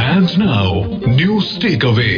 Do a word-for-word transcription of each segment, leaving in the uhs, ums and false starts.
And now, News Takeaway.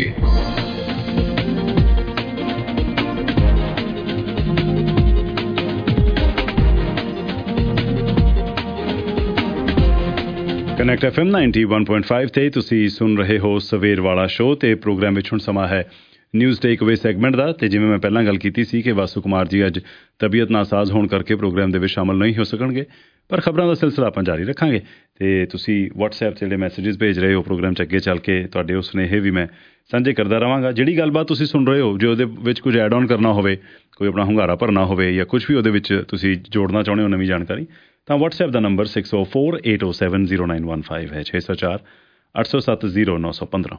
Connect F M ninety one point five ਤੇ ਤੁਸੀਂ ਸੁਣ ਰਹੇ ਹੋ ਸਵੇਰ ਵਾਲਾ ਸ਼ੋਅ ਤੇ ਪ੍ਰੋਗਰਾਮ ਵਿੱਚ ਹੁਣ ਸਮਾਂ ਹੈ ਨਿਊਜ਼ ਟੇਕ ਅਵੇ ਸੈਗਮੈਂਟ ਦਾ। ਤੇ ਜਿਵੇਂ ਮੈਂ ਪਹਿਲਾਂ ਗੱਲ ਕੀਤੀ ਸੀ ਕਿ ਵਾਸੂ ਕੁਮਾਰ ਜੀ ਅੱਜ ਤਬੀਅਤ ਨਾਸਾਜ਼ ਹੋਣ ਕਰਕੇ ਪ੍ਰੋਗਰਾਮ ਦੇ ਵਿੱਚ ਸ਼ਾਮਲ ਨਹੀਂ ਹੋ ਸਕਣਗੇ, ਪਰ ਖਬਰਾਂ ਦਾ ਸਿਲਸਿਲਾ ਆਪਾਂ ਜਾਰੀ ਰੱਖਾਂਗੇ। ਤੇ ਤੁਸੀਂ ਵਟਸਐਪ 'ਤੇ ਜਿਹੜੇ ਮੈਸੇजेस ਭੇਜ ਰਹੇ ਹੋ ਪ੍ਰੋਗਰਾਮ 'ਚ ਅੱਗੇ ਚੱਲ ਕੇ ਤੁਹਾਡੇ ਉਹ ਸੁਨੇਹੇ ਵੀ ਮੈਂ ਸਾਂਝੇ ਕਰਦਾ ਰਹਾਂਗਾ। ਜਿਹੜੀ ਗੱਲਬਾਤ ਤੁਸੀਂ ਸੁਣ ਰਹੇ ਹੋ, ਜੇ ਉਹਦੇ ਵਿੱਚ ਕੁਝ ਐਡ ਆਨ ਕਰਨਾ ਹੋਵੇ, ਕੋਈ ਆਪਣਾ ਹੁੰਗਾਰਾ ਭਰਨਾ ਹੋਵੇ ਜਾਂ ਕੁਝ ਵੀ ਉਹਦੇ ਵਿੱਚ ਤੁਸੀਂ ਜੋੜਨਾ ਚਾਹੁੰਦੇ ਹੋ ਨਵੀਂ ਜਾਣਕਾਰੀ, ਤਾਂ ਵਟਸਐਪ ਦਾ ਨੰਬਰ six O four eight O seven zero nine one five ਹੈ, ਛੇ ਸੌ ਚਾਰ ਅੱਠ ਸੌ ਸੱਤ ਜ਼ੀਰੋ ਨੌ ਸੌ ਪੰਦਰਾਂ।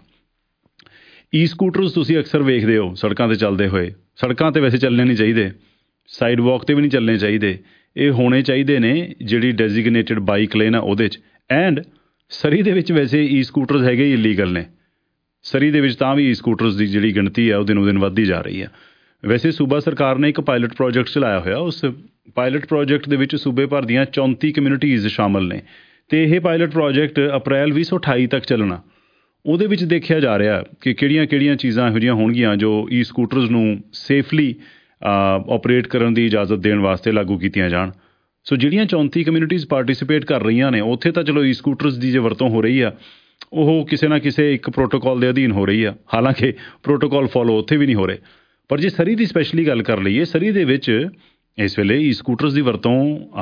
ਈ ਸਕੂਟਰਸ ਤੁਸੀਂ ਅਕਸਰ ਵੇਖਦੇ ਹੋ ਸੜਕਾਂ 'ਤੇ ਚੱਲਦੇ ਹੋਏ। ਸੜਕਾਂ 'ਤੇ ਵੈਸੇ ਚੱਲਣੇ ਨਹੀਂ ਚਾਹੀਦੇ, ਸਾਈਡ ਵਾਕ 'ਤੇ ਵੀ ਨਹੀਂ ਚੱਲਣੇ ਚਾਹੀਦੇ। ਇਹ ਹੋਣੇ ਚਾਹੀਦੇ ਨੇ ਜਿਹੜੀ ਡੈਜ਼ੀਗਨੇਟਿਡ ਬਾਈਕ ਲੇਨ ਆ ਉਹਦੇ 'ਚ। ਐਂਡ ਸਰੀ ਦੇ ਵਿੱਚ ਵੈਸੇ ਈ ਸਕੂਟਰਸ ਹੈਗੇ ਹੀ ਇਲੀਗਲ ਨੇ। ਸਰੀ ਦੇ ਵਿੱਚ ਤਾਂ ਵੀ ਈ ਸਕੂਟਰਸ ਦੀ ਜਿਹੜੀ ਗਿਣਤੀ ਆ ਉਹ ਦਿਨੋਂ ਦਿਨ ਵੱਧਦੀ ਜਾ ਰਹੀ ਆ। ਵੈਸੇ ਸੂਬਾ ਸਰਕਾਰ ਨੇ ਇੱਕ ਪਾਇਲਟ ਪ੍ਰੋਜੈਕਟ ਚਲਾਇਆ ਹੋਇਆ। ਉਸ ਪਾਇਲਟ ਪ੍ਰੋਜੈਕਟ ਦੇ ਵਿੱਚ ਸੂਬੇ ਭਰ ਦੀਆਂ ਚੌਂਤੀ ਕਮਿਊਨਿਟੀਜ਼ ਸ਼ਾਮਲ ਨੇ ਅਤੇ ਇਹ ਪਾਇਲਟ ਪ੍ਰੋਜੈਕਟ ਅਪ੍ਰੈਲ ਵੀਹ ਸੌ ਅਠਾਈ ਤੱਕ ਚੱਲਣਾ। ਉਹਦੇ ਵਿੱਚ ਦੇਖਿਆ ਜਾ ਰਿਹਾ ਕਿ ਕਿਹੜੀਆਂ ਕਿਹੜੀਆਂ ਚੀਜ਼ਾਂ ਇਹੋ ਜਿਹੀਆਂ ਹੋਣਗੀਆਂ ਜੋ ਈ ਸਕੂਟਰਸ ਨੂੰ ਸੇਫਲੀ ਓਪਰੇਟ ਕਰਨ ਦੀ ਇਜਾਜ਼ਤ ਦੇਣ ਵਾਸਤੇ ਲਾਗੂ ਕੀਤੀਆਂ ਜਾਣ। ਸੋ ਜਿਹੜੀਆਂ ਚੌਂਤੀ ਕਮਿਊਨਿਟੀਜ਼ ਪਾਰਟੀਸਪੇਟ ਕਰ ਰਹੀਆਂ ਨੇ ਉੱਥੇ ਤਾਂ ਚਲੋ ਈ ਸਕੂਟਰਸ ਦੀ ਜੇ ਵਰਤੋਂ ਹੋ ਰਹੀ ਆ ਉਹ ਕਿਸੇ ਨਾ ਕਿਸੇ ਇੱਕ ਪ੍ਰੋਟੋਕੋਲ ਦੇ ਅਧੀਨ ਹੋ ਰਹੀ ਆ। ਹਾਲਾਂਕਿ ਪ੍ਰੋਟੋਕੋਲ ਫੋਲੋ ਉੱਥੇ ਵੀ ਨਹੀਂ ਹੋ ਰਹੇ। ਪਰ ਜੇ ਸਰੀ ਦੀ ਸਪੈਸ਼ਲੀ ਗੱਲ ਕਰ ਲਈਏ, ਸਰੀ ਦੇ ਵਿੱਚ ਇਸ ਵੇਲੇ ਈ ਸਕੂਟਰਸ ਦੀ ਵਰਤੋਂ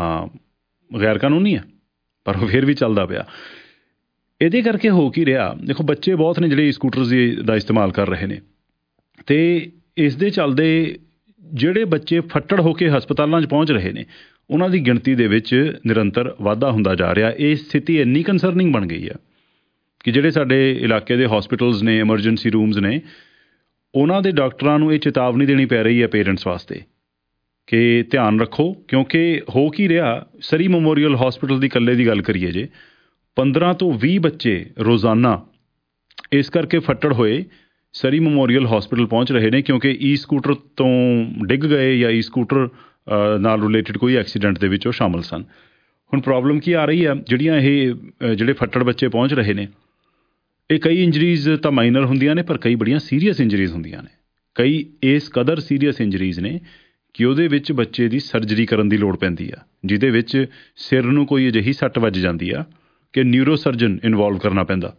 ਗੈਰ ਕਾਨੂੰਨੀ ਆ, ਪਰ ਉਹ ਫਿਰ ਵੀ ਚੱਲਦਾ ਪਿਆ। ਇਹਦੇ ਕਰਕੇ ਹੋ ਕੀ ਰਿਹਾ, ਦੇਖੋ ਬੱਚੇ ਬਹੁਤ ਨੇ ਜਿਹੜੇ ਈ ਸਕੂਟਰਸ ਦੀ ਦਾ ਇਸਤੇਮਾਲ ਕਰ ਰਹੇ ਨੇ ਅਤੇ ਇਸ ਦੇ ਚੱਲਦੇ ਜਿਹੜੇ ਬੱਚੇ ਫੱਟੜ ਹੋ ਕੇ ਹਸਪਤਾਲਾਂ 'ਚ ਪਹੁੰਚ ਰਹੇ ਨੇ ਉਹਨਾਂ ਦੀ ਗਿਣਤੀ ਦੇ ਵਿੱਚ ਨਿਰੰਤਰ ਵਾਧਾ ਹੁੰਦਾ ਜਾ ਰਿਹਾ। ਇਹ ਸਥਿਤੀ ਇੰਨੀ ਕੰਸਰਨਿੰਗ ਬਣ ਗਈ ਆ ਕਿ ਜਿਹੜੇ ਸਾਡੇ ਇਲਾਕੇ ਦੇ ਹੋਸਪਿਟਲਸ ਨੇ, ਐਮਰਜੈਂਸੀ ਰੂਮਸ ਨੇ, ਉਹਨਾਂ ਦੇ ਡਾਕਟਰਾਂ ਨੂੰ ਇਹ ਚੇਤਾਵਨੀ ਦੇਣੀ ਪੈ ਰਹੀ ਹੈ ਪੇਰੈਂਟਸ ਵਾਸਤੇ ਕਿ ਧਿਆਨ ਰੱਖੋ। ਕਿਉਂਕਿ ਹੋ ਕੀ ਰਿਹਾ, ਸਰੀ ਮੈਮੋਰੀਅਲ ਹੋਸਪਿਟਲ ਦੀ ਇਕੱਲੇ ਦੀ ਗੱਲ ਕਰੀਏ ਜੇ ਪੰਦਰਾਂ ਤੋਂ ਵੀਹ ਬੱਚੇ ਰੋਜ਼ਾਨਾ ਇਸ ਕਰਕੇ ਫੱਟੜ ਹੋਏ ਸਰੀ ਮੈਮੋਰੀਅਲ ਹੋਸਪਿਟਲ ਪਹੁੰਚ ਰਹੇ ਨੇ ਕਿਉਂਕਿ ਈ ਸਕੂਟਰ ਤੋਂ ਡਿੱਗ ਗਏ ਜਾਂ ਈ ਸਕੂਟਰ ਨਾਲ ਰਿਲੇਟਿਡ ਕੋਈ ਐਕਸੀਡੈਂਟ ਦੇ ਵਿੱਚ ਉਹ ਸ਼ਾਮਲ ਸਨ। ਹੁਣ ਪ੍ਰੋਬਲਮ ਕੀ ਆ ਰਹੀ ਆ, ਜਿਹੜੀਆਂ ਇਹ ਜਿਹੜੇ ਫੱਟੜ ਬੱਚੇ ਪਹੁੰਚ ਰਹੇ ਨੇ ਇਹ ਕਈ ਇੰਜਰੀਜ਼ ਤਾਂ ਮਾਈਨਰ ਹੁੰਦੀਆਂ ਨੇ ਪਰ ਕਈ ਬੜੀਆਂ ਸੀਰੀਅਸ ਇੰਜਰੀਜ਼ ਹੁੰਦੀਆਂ ਨੇ। ਕਈ ਇਸ ਕਦਰ ਸੀਰੀਅਸ ਇੰਜਰੀਜ਼ ਨੇ ਕਿ ਉਹਦੇ ਵਿੱਚ ਬੱਚੇ ਦੀ ਸਰਜਰੀ ਕਰਨ ਦੀ ਲੋੜ ਪੈਂਦੀ ਆ, ਜਿਹਦੇ ਵਿੱਚ ਸਿਰ ਨੂੰ ਕੋਈ ਅਜਿਹੀ ਸੱਟ ਵੱਜ ਜਾਂਦੀ ਆ ਕਿ ਨਿਊਰੋ ਸਰਜਨ ਇਨਵੋਲਵ ਕਰਨਾ ਪੈਂਦਾ।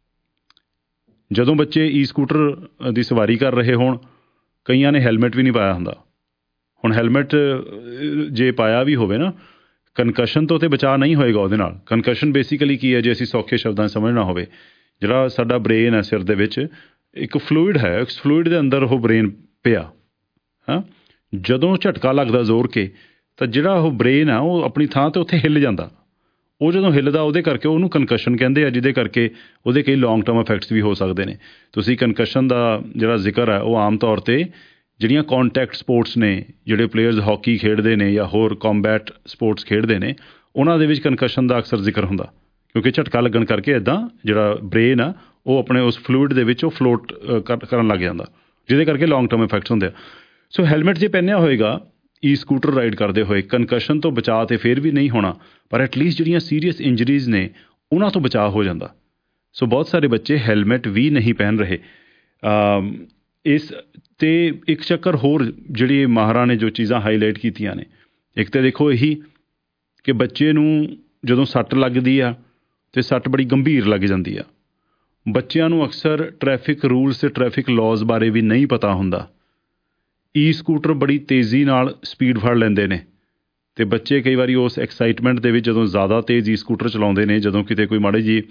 ਜਦੋਂ ਬੱਚੇ ਈ ਸਕੂਟਰ ਦੀ ਸਵਾਰੀ ਕਰ ਰਹੇ ਹੋਣ, ਕਈਆਂ ਨੇ ਹੈਲਮਟ ਵੀ ਨਹੀਂ ਪਾਇਆ ਹੁੰਦਾ। ਹੁਣ ਹੈਲਮਟ ਜੇ ਪਾਇਆ ਵੀ ਹੋਵੇ ਨਾ, ਕਨਕਸ਼ਨ ਤੋਂ ਤਾਂ ਬਚਾਅ ਨਹੀਂ ਹੋਏਗਾ ਉਹਦੇ ਨਾਲ। ਕਨਕਸ਼ਨ ਬੇਸਿਕਲੀ ਕੀ ਹੈ, ਜੇ ਅਸੀਂ ਸੌਖੇ ਸ਼ਬਦਾਂ 'ਚ ਸਮਝਣਾ ਹੋਵੇ, ਜਿਹੜਾ ਸਾਡਾ ਬ੍ਰੇਨ ਹੈ ਸਿਰ ਦੇ ਵਿੱਚ ਇੱਕ ਫਲੂਇਡ ਹੈ, ਉਸ ਫਲੂਇਡ ਦੇ ਅੰਦਰ ਉਹ ਬ੍ਰੇਨ ਪਿਆ ਹਾਂ। ਜਦੋਂ ਝਟਕਾ ਲੱਗਦਾ ਜ਼ੋਰ ਕੇ ਤਾਂ ਜਿਹੜਾ ਉਹ ਬ੍ਰੇਨ ਆ ਉਹ ਆਪਣੀ ਥਾਂ 'ਤੇ ਉੱਥੇ ਹਿੱਲ ਜਾਂਦਾ। ਉਹ ਜਦੋਂ ਹਿੱਲਦਾ ਉਹਦੇ ਕਰਕੇ ਉਹਨੂੰ ਕਨਕਸ਼ਨ ਕਹਿੰਦੇ ਆ, ਜਿਹਦੇ ਕਰਕੇ ਉਹਦੇ ਕਈ ਲੌਂਗ ਟਰਮ ਇਫੈਕਟਸ ਵੀ ਹੋ ਸਕਦੇ ਨੇ। ਤੁਸੀਂ ਕਨਕਸ਼ਨ ਦਾ ਜਿਹੜਾ ਜ਼ਿਕਰ ਹੈ ਉਹ ਆਮ ਤੌਰ 'ਤੇ ਜਿਹੜੀਆਂ ਕਾਂਟੈਕਟ ਸਪੋਰਟਸ ਨੇ, ਜਿਹੜੇ ਪਲੇਅਰਸ ਹਾਕੀ ਖੇਡਦੇ ਨੇ ਜਾਂ ਹੋਰ ਕੰਬੈਟ ਸਪੋਰਟਸ ਖੇਡਦੇ ਨੇ, ਉਹਨਾਂ ਦੇ ਵਿੱਚ ਕਨਕਸ਼ਨ ਦਾ ਅਕਸਰ ਜ਼ਿਕਰ ਹੁੰਦਾ ਕਿਉਂਕਿ ਝਟਕਾ ਲੱਗਣ ਕਰਕੇ ਇੱਦਾਂ ਜਿਹੜਾ ਬ੍ਰੇਨ ਆ ਉਹ ਆਪਣੇ ਉਸ ਫਲੂਇਡ ਦੇ ਵਿੱਚ ਉਹ ਫਲੋਟ ਕਰਨ ਲੱਗ ਜਾਂਦਾ, ਜਿਹਦੇ ਕਰਕੇ ਲੌਂਗ ਟਰਮ ਇਫੈਕਟਸ ਹੁੰਦੇ ਆ। ਸੋ ਹੈਲਮਟ ਜੇ ਪਹਿਨਿਆ ਹੋਏਗਾ ਈ ਸਕੂਟਰ ਰਾਈਡ ਕਰਦੇ ਹੋਏ, ਕਨਕਸ਼ਨ ਤੋਂ ਬਚਾਅ ਤਾਂ ਫਿਰ ਵੀ ਨਹੀਂ ਹੋਣਾ ਪਰ ਐਟਲੀਸਟ ਜਿਹੜੀਆਂ ਸੀਰੀਅਸ ਇੰਜਰੀਜ਼ ਨੇ ਉਹਨਾਂ ਤੋਂ ਬਚਾਅ ਹੋ ਜਾਂਦਾ। ਸੋ ਬਹੁਤ ਸਾਰੇ ਬੱਚੇ ਹੈਲਮਟ ਵੀ ਨਹੀਂ ਪਹਿਨ ਰਹੇ। ਇਸ 'ਤੇ ਇੱਕ ਚੱਕਰ ਹੋਰ ਜਿਹੜੀ ਮਾਹਰਾਂ ਨੇ ਜੋ ਚੀਜ਼ਾਂ ਹਾਈਲਾਈਟ ਕੀਤੀਆਂ ਨੇ, ਇੱਕ ਤਾਂ ਦੇਖੋ ਇਹੀ ਕਿ ਬੱਚੇ ਨੂੰ ਜਦੋਂ ਸੱਟ ਲੱਗਦੀ ਆ ਅਤੇ ਸੱਟ ਬੜੀ ਗੰਭੀਰ ਲੱਗ ਜਾਂਦੀ ਆ। ਬੱਚਿਆਂ ਨੂੰ ਅਕਸਰ ਟਰੈਫਿਕ ਰੂਲਸ ਅਤੇ ਟਰੈਫਿਕ ਲਾਜ਼ ਬਾਰੇ ਵੀ ਨਹੀਂ ਪਤਾ ਹੁੰਦਾ। ਈ ਸਕੂਟਰ ਬੜੀ ਤੇਜ਼ੀ ਨਾਲ ਸਪੀਡ ਫੜ ਲੈਂਦੇ ਨੇ ਅਤੇ ਬੱਚੇ ਕਈ ਵਾਰੀ ਉਸ ਐਕਸਾਈਟਮੈਂਟ ਦੇ ਵਿੱਚ ਜਦੋਂ ਜ਼ਿਆਦਾ ਤੇਜ਼ ਈ ਸਕੂਟਰ ਚਲਾਉਂਦੇ ਨੇ, ਜਦੋਂ ਕਿਤੇ ਕੋਈ ਮਾੜੀ ਜਿਹੀ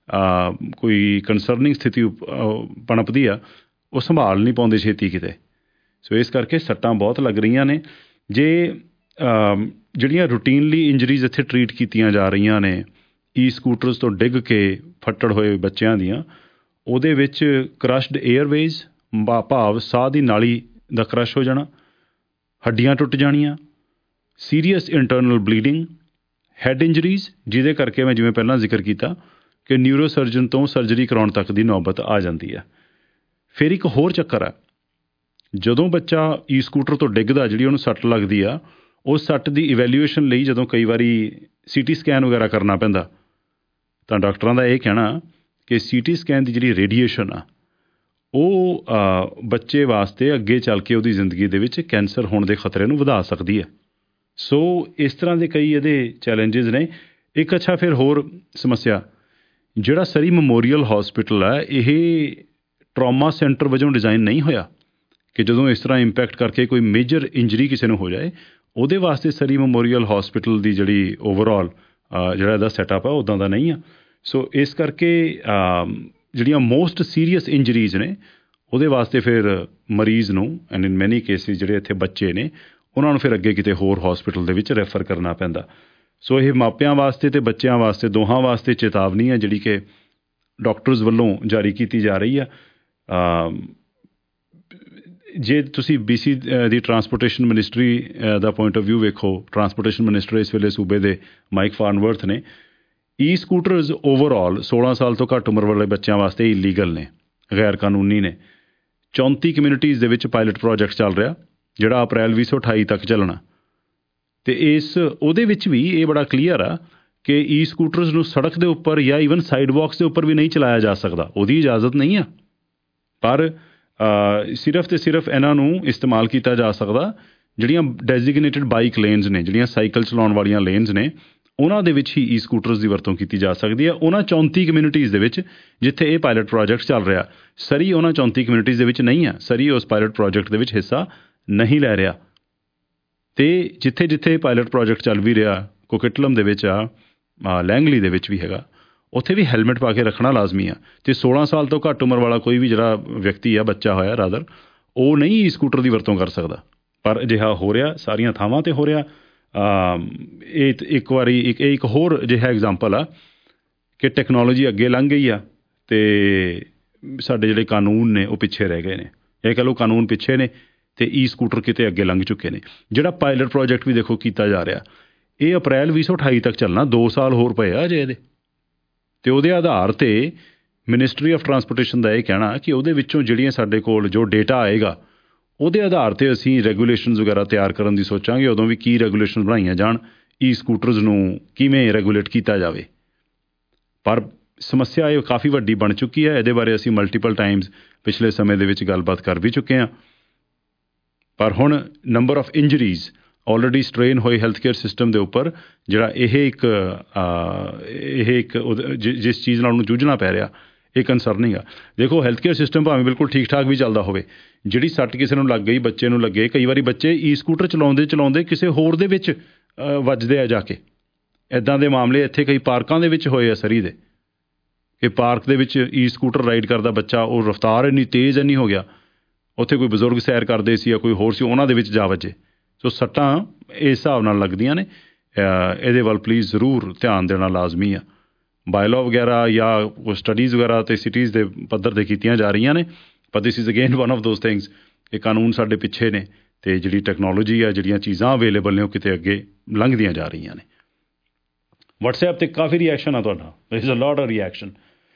ਕੋਈ ਕੰਸਰਨਿੰਗ ਸਥਿਤੀ ਪਣਪਦੀ ਆ, ਉਹ ਸੰਭਾਲ ਨਹੀਂ ਪਾਉਂਦੇ ਛੇਤੀ ਕਿਤੇ। ਸੋ ਇਸ ਕਰਕੇ ਸੱਟਾਂ ਬਹੁਤ ਲੱਗ ਰਹੀਆਂ ਨੇ। ਜੇ ਜਿਹੜੀਆਂ ਰੂਟੀਨਲੀ ਇੰਜਰੀਜ਼ ਇੱਥੇ ਟਰੀਟ ਕੀਤੀਆਂ ਜਾ ਰਹੀਆਂ ਨੇ ਈ ਸਕੂਟਰਸ ਤੋਂ ਡਿੱਗ ਕੇ ਫੱਟੜ ਹੋਏ ਬੱਚਿਆਂ ਦੀਆਂ, ਉਹਦੇ ਵਿੱਚ ਕਰਸ਼ਡ ਏਅਰਵੇਜ਼ ਭਾਵ ਸਾਹ ਦੀ ਨਾਲੀ ਦਾ ਕਰਸ਼ ਹੋ ਜਾਣਾ, ਹੱਡੀਆਂ ਟੁੱਟ ਜਾਣੀਆਂ, serious internal bleeding, head injuries, ਜਿਹਦੇ ਕਰਕੇ ਮੈਂ ਜਿਵੇਂ ਪਹਿਲਾਂ ਜ਼ਿਕਰ ਕੀਤਾ ਕਿ ਨਿਊਰੋ ਸਰਜਨ ਤੋਂ ਸਰਜਰੀ ਕਰਾਉਣ ਤੱਕ ਦੀ ਨੌਬਤ ਆ ਜਾਂਦੀ ਹੈ। ਫਿਰ ਇੱਕ ਹੋਰ ਚੱਕਰ ਆ, ਜਦੋਂ ਬੱਚਾ ਈ ਸਕੂਟਰ ਤੋਂ ਡਿੱਗਦਾ, ਜਿਹੜੀ ਉਹਨੂੰ ਸੱਟ ਲੱਗਦੀ ਆ, ਉਸ ਸੱਟ ਦੀ ਇਵੈਲੂਏਸ਼ਨ ਲਈ ਜਦੋਂ ਕਈ ਵਾਰੀ ਸੀ ਟੀ ਸਕੈਨ ਵਗੈਰਾ ਕਰਨਾ ਪੈਂਦਾ ਤਾਂ ਡਾਕਟਰਾਂ ਦਾ ਇਹ ਕਹਿਣਾ ਕਿ ਸੀ ਟੀ ਸਕੈਨ ਦੀ ਜਿਹੜੀ ਰੇਡੀਏਸ਼ਨ ਆ ਉਹ ਬੱਚੇ ਵਾਸਤੇ ਅੱਗੇ ਚੱਲ ਕੇ ਉਹਦੀ ਜ਼ਿੰਦਗੀ ਦੇ ਵਿੱਚ ਕੈਂਸਰ ਹੋਣ ਦੇ ਖਤਰੇ ਨੂੰ ਵਧਾ ਸਕਦੀ ਹੈ। ਸੋ ਇਸ ਤਰ੍ਹਾਂ ਦੇ ਕਈ ਇਹਦੇ ਚੈਲੰਜਿਸ ਨੇ। ਇੱਕ ਅੱਛਾ ਫਿਰ ਹੋਰ ਸਮੱਸਿਆ, ਜਿਹੜਾ ਸਰੀ ਮੈਮੋਰੀਅਲ ਹੌਸਪੀਟਲ ਹੈ ਇਹ ਟਰੋਮਾ ਸੈਂਟਰ ਵਜੋਂ ਡਿਜ਼ਾਈਨ ਨਹੀਂ ਹੋਇਆ ਕਿ ਜਦੋਂ ਇਸ ਤਰ੍ਹਾਂ ਇੰਪੈਕਟ ਕਰਕੇ ਕੋਈ ਮੇਜਰ ਇੰਜਰੀ ਕਿਸੇ ਨੂੰ ਹੋ ਜਾਏ, ਉਹਦੇ ਵਾਸਤੇ ਸਰੀ ਮੈਮੋਰੀਅਲ ਹੌਸਪੀਟਲ ਦੀ ਜਿਹੜੀ ਓਵਰਆਲ ਜਿਹੜਾ ਇਹਦਾ ਸੈਟਅਪ ਆ ਉੱਦਾਂ ਦਾ ਨਹੀਂ ਆ। ਸੋ ਇਸ ਕਰਕੇ ਜਿਹੜੀਆਂ ਮੋਸਟ ਸੀਰੀਅਸ ਇੰਜਰੀਜ਼ ਨੇ ਉਹਦੇ ਵਾਸਤੇ ਫਿਰ ਮਰੀਜ਼ ਨੂੰ ਐਂਡ ਇਨ ਮੈਨੀ ਕੇਸਿਸ ਜਿਹੜੇ ਇੱਥੇ ਬੱਚੇ ਨੇ ਉਹਨਾਂ ਨੂੰ ਫਿਰ ਅੱਗੇ ਕਿਤੇ ਹੋਰ ਹੌਸਪੀਟਲ ਦੇ ਵਿੱਚ ਰੈਫਰ ਕਰਨਾ ਪੈਂਦਾ। ਸੋ ਇਹ ਮਾਪਿਆਂ ਵਾਸਤੇ ਅਤੇ ਬੱਚਿਆਂ ਵਾਸਤੇ ਦੋਹਾਂ ਵਾਸਤੇ ਚੇਤਾਵਨੀ ਹੈ ਜਿਹੜੀ ਕਿ ਡਾਕਟਰਸ ਵੱਲੋਂ ਜਾਰੀ ਕੀਤੀ ਜਾ ਰਹੀ ਆ। ਜੇ ਤੁਸੀਂ ਬੀ ਸੀ ਦੀ ਟਰਾਂਸਪੋਰਟੇਸ਼ਨ ਮਿਨਿਸਟਰੀ ਦਾ ਪੁਆਇੰਟ ਆਫ ਵਿਊ ਵੇਖੋ, ਟਰਾਂਸਪੋਰਟੇਸ਼ਨ ਮਿਨਿਸਟਰ ਇਸ ਵੇਲੇ ਸੂਬੇ ਦੇ ਮਾਈਕ ਫਾਰਨਵਰਥ ਨੇ। ਈ ਸਕੂਟਰਜ਼ ਓਵਰਆਲ ਸੋਲਾਂ ਸਾਲ ਤੋਂ ਘੱਟ ਉਮਰ ਵਾਲੇ ਬੱਚਿਆਂ ਵਾਸਤੇ ਇਲੀਗਲ ਨੇ, ਗੈਰ ਕਾਨੂੰਨੀ ਨੇ। ਚੌਂਤੀ ਕਮਿਊਨਿਟੀਜ਼ ਦੇ ਵਿੱਚ ਪਾਇਲਟ ਪ੍ਰੋਜੈਕਟ ਚੱਲ ਰਿਹਾ ਜਿਹੜਾ ਅਪ੍ਰੈਲ ਵੀਹ ਸੌ ਅਠਾਈ ਤੱਕ ਚੱਲਣਾ। ਅਤੇ ਇਸ ਉਹਦੇ ਵਿੱਚ ਵੀ ਇਹ ਬੜਾ ਕਲੀਅਰ ਆ ਕਿ ਈ ਸਕੂਟਰਜ਼ ਨੂੰ ਸੜਕ ਦੇ ਉੱਪਰ ਜਾਂ ਈਵਨ ਸਾਈਡ ਵਾਕਸ ਦੇ ਉੱਪਰ ਵੀ ਨਹੀਂ ਚਲਾਇਆ ਜਾ ਸਕਦਾ, ਉਹਦੀ ਇਜਾਜ਼ਤ ਨਹੀਂ ਆ। ਪਰ ਸਿਰਫ ਅਤੇ ਸਿਰਫ ਇਹਨਾਂ ਨੂੰ ਇਸਤੇਮਾਲ ਕੀਤਾ ਜਾ ਸਕਦਾ ਜਿਹੜੀਆਂ ਡੈਜ਼ੀਗਨੇਟਿਡ ਬਾਈਕ ਲੇਨਸ ਨੇ, ਜਿਹੜੀਆਂ ਸਾਈਕਲ ਚਲਾਉਣ ਵਾਲੀਆਂ ਲੇਨਸ ਨੇ, ਉਹਨਾਂ ਦੇ ਵਿੱਚ ਹੀ ਈ ਸਕੂਟਰਜ਼ ਦੀ ਵਰਤੋਂ ਕੀਤੀ ਜਾ ਸਕਦੀ ਹੈ। ਉਹਨਾਂ ਚੌਂਤੀ ਕਮਿਊਨਿਟੀਜ਼ ਦੇ ਵਿੱਚ ਜਿੱਥੇ ਇਹ ਪਾਇਲਟ ਪ੍ਰੋਜੈਕਟ ਚੱਲ ਰਿਹਾ, ਸਰੀ ਉਹਨਾਂ ਚੌਂਤੀ ਕਮਿਊਨਿਟੀਜ਼ ਦੇ ਵਿੱਚ ਨਹੀਂ ਆ। ਸਰੀ ਉਸ ਪਾਇਲਟ ਪ੍ਰੋਜੈਕਟ ਦੇ ਵਿੱਚ ਹਿੱਸਾ ਨਹੀਂ ਲੈ ਰਿਹਾ। ਅਤੇ ਜਿੱਥੇ ਜਿੱਥੇ ਪਾਇਲਟ ਪ੍ਰੋਜੈਕਟ ਚੱਲ ਵੀ ਰਿਹਾ, ਕੋਕਿਟਲਮ ਦੇ ਵਿੱਚ ਆ, ਲੈਂਗਲੀ ਦੇ ਵਿੱਚ ਵੀ ਹੈਗਾ, ਉੱਥੇ ਵੀ ਹੈਲਮਟ ਪਾ ਕੇ ਰੱਖਣਾ ਲਾਜ਼ਮੀ ਆ। ਅਤੇ ਸੋਲਾਂ ਸਾਲ ਤੋਂ ਘੱਟ ਉਮਰ ਵਾਲਾ ਕੋਈ ਵੀ ਜਿਹੜਾ ਵਿਅਕਤੀ ਆ, ਬੱਚਾ ਹੋਇਆ ਰਾਦਰ, ਉਹ ਨਹੀਂ ਈ ਸਕੂਟਰ ਦੀ ਵਰਤੋਂ ਕਰ ਸਕਦਾ। ਪਰ ਅਜਿਹਾ ਹੋ ਰਿਹਾ, ਸਾਰੀਆਂ ਥਾਵਾਂ 'ਤੇ ਹੋ ਰਿਹਾ। ਇਹ ਇੱਕ ਵਾਰੀ ਇੱਕ ਇਹ ਇੱਕ ਹੋਰ ਅਜਿਹਾ ਐਗਜ਼ਾਮਪਲ ਆ ਕਿ ਟੈਕਨੋਲੋਜੀ ਅੱਗੇ ਲੰਘ ਗਈ ਆ ਅਤੇ ਸਾਡੇ ਜਿਹੜੇ ਕਾਨੂੰਨ ਨੇ ਉਹ ਪਿੱਛੇ ਰਹਿ ਗਏ ਨੇ। ਇਹ ਕਹਿ ਲਓ ਕਾਨੂੰਨ ਪਿੱਛੇ ਨੇ ਅਤੇ ਈ ਸਕੂਟਰ ਕਿਤੇ ਅੱਗੇ ਲੰਘ ਚੁੱਕੇ ਨੇ। ਜਿਹੜਾ ਪਾਇਲਟ ਪ੍ਰੋਜੈਕਟ ਵੀ ਦੇਖੋ ਕੀਤਾ ਜਾ ਰਿਹਾ, ਇਹ ਅਪ੍ਰੈਲ ਵੀਹ ਸੌ ਅਠਾਈ ਤੱਕ ਚੱਲਣਾ, ਦੋ ਸਾਲ ਹੋਰ ਪਏ ਆ ਅਜੇ ਇਹਦੇ। ਅਤੇ ਉਹਦੇ ਆਧਾਰ 'ਤੇ ਮਿਨਿਸਟਰੀ ਆਫ ਟਰਾਂਸਪੋਰਟੇਸ਼ਨ ਦਾ ਇਹ ਕਹਿਣਾ ਕਿ ਉਹਦੇ ਵਿੱਚੋਂ ਜਿਹੜੀਆਂ ਸਾਡੇ ਕੋਲ ਜੋ ਡੇਟਾ ਆਏਗਾ ਉਹਦੇ ਆਧਾਰ 'ਤੇ ਅਸੀਂ ਰੈਗੂਲੇਸ਼ਨਸ ਵਗੈਰਾ ਤਿਆਰ ਕਰਨ ਦੀ ਸੋਚਾਂਗੇ। ਉਦੋਂ ਵੀ ਕੀ ਰੈਗੂਲੇਸ਼ਨ ਬਣਾਈਆਂ ਜਾਣ, ਈ ਸਕੂਟਰਜ਼ ਨੂੰ ਕਿਵੇਂ ਰੈਗੂਲੇਟ ਕੀਤਾ ਜਾਵੇ। ਪਰ ਸਮੱਸਿਆ ਇਹ ਕਾਫੀ ਵੱਡੀ ਬਣ ਚੁੱਕੀ ਹੈ। ਇਹਦੇ ਬਾਰੇ ਅਸੀਂ ਮਲਟੀਪਲ ਟਾਈਮਸ ਪਿਛਲੇ ਸਮੇਂ ਦੇ ਵਿੱਚ ਗੱਲਬਾਤ ਕਰ ਵੀ ਚੁੱਕੇ ਹਾਂ। ਪਰ ਹੁਣ number of injuries already strain ਹੋਏ ਹੈਲਥ ਕੇਅਰ ਸਿਸਟਮ ਦੇ ਉੱਪਰ ਜਿਹੜਾ ਇਹ ਇੱਕ ਇਹ ਇੱਕ ਜਿਸ ਚੀਜ਼ ਨਾਲ ਉਹਨੂੰ ਜੂਝਣਾ ਪੈ ਰਿਹਾ, ਇਹ ਕੰਸਰਨਿੰਗ ਆ। ਦੇਖੋ ਹੈਲਥ ਕੇਅਰ ਸਿਸਟਮ ਭਾਵੇਂ ਬਿਲਕੁਲ ਠੀਕ ਠਾਕ ਵੀ ਚੱਲਦਾ ਹੋਵੇ, ਜਿਹੜੀ ਸੱਟ ਕਿਸੇ ਨੂੰ ਲੱਗ ਗਈ, ਬੱਚੇ ਨੂੰ ਲੱਗੇ, ਕਈ ਵਾਰੀ ਬੱਚੇ ਈ ਸਕੂਟਰ ਚਲਾਉਂਦੇ ਚਲਾਉਂਦੇ ਕਿਸੇ ਹੋਰ ਦੇ ਵਿੱਚ ਵੱਜਦੇ ਆ ਜਾ ਕੇ। ਇੱਦਾਂ ਦੇ ਮਾਮਲੇ ਇੱਥੇ ਕਈ ਪਾਰਕਾਂ ਦੇ ਵਿੱਚ ਹੋਏ ਆ ਸਰੀ ਦੇ, ਕਿ ਪਾਰਕ ਦੇ ਵਿੱਚ ਈ ਸਕੂਟਰ ਰਾਈਡ ਕਰਦਾ ਬੱਚਾ, ਉਹ ਰਫਤਾਰ ਇੰਨੀ ਤੇਜ਼ ਇੰਨੀ ਹੋ ਗਿਆ, ਉੱਥੇ ਕੋਈ ਬਜ਼ੁਰਗ ਸੈਰ ਕਰਦੇ ਸੀ ਜਾਂ ਕੋਈ ਹੋਰ ਸੀ, ਉਹਨਾਂ ਦੇ ਵਿੱਚ ਜਾ ਵੱਜੇ। ਸੋ ਸੱਟਾਂ ਇਸ ਹਿਸਾਬ ਨਾਲ ਲੱਗਦੀਆਂ ਨੇ। ਇਹਦੇ ਵੱਲ ਪਲੀਜ਼ ਜ਼ਰੂਰ ਧਿਆਨ ਦੇਣਾ ਲਾਜ਼ਮੀ ਆ। ਬਾਇਲੋ ਵਗੈਰਾ ਜਾਂ ਕੋਈ ਸਟੱਡੀਜ਼ ਵਗੈਰਾ ਅਤੇ ਸਿਟੀਜ਼ ਦੇ ਪੱਧਰ 'ਤੇ ਕੀਤੀਆਂ ਜਾ ਰਹੀਆਂ ਨੇ। ਪਰ this is again one of those things ਕਿ ਕਾਨੂੰਨ ਸਾਡੇ ਪਿੱਛੇ ਨੇ ਅਤੇ ਜਿਹੜੀ ਟੈਕਨੋਲੋਜੀ ਆ, ਜਿਹੜੀਆਂ ਚੀਜ਼ਾਂ ਅਵੇਲੇਬਲ ਨੇ, ਉਹ ਕਿਤੇ ਅੱਗੇ ਲੰਘਦੀਆਂ ਜਾ ਰਹੀਆਂ ਨੇ। ਵਟਸਐਪ 'ਤੇ ਕਾਫੀ ਰਿਐਕਸ਼ਨ ਆ ਤੁਹਾਡਾ, is a lot of reaction.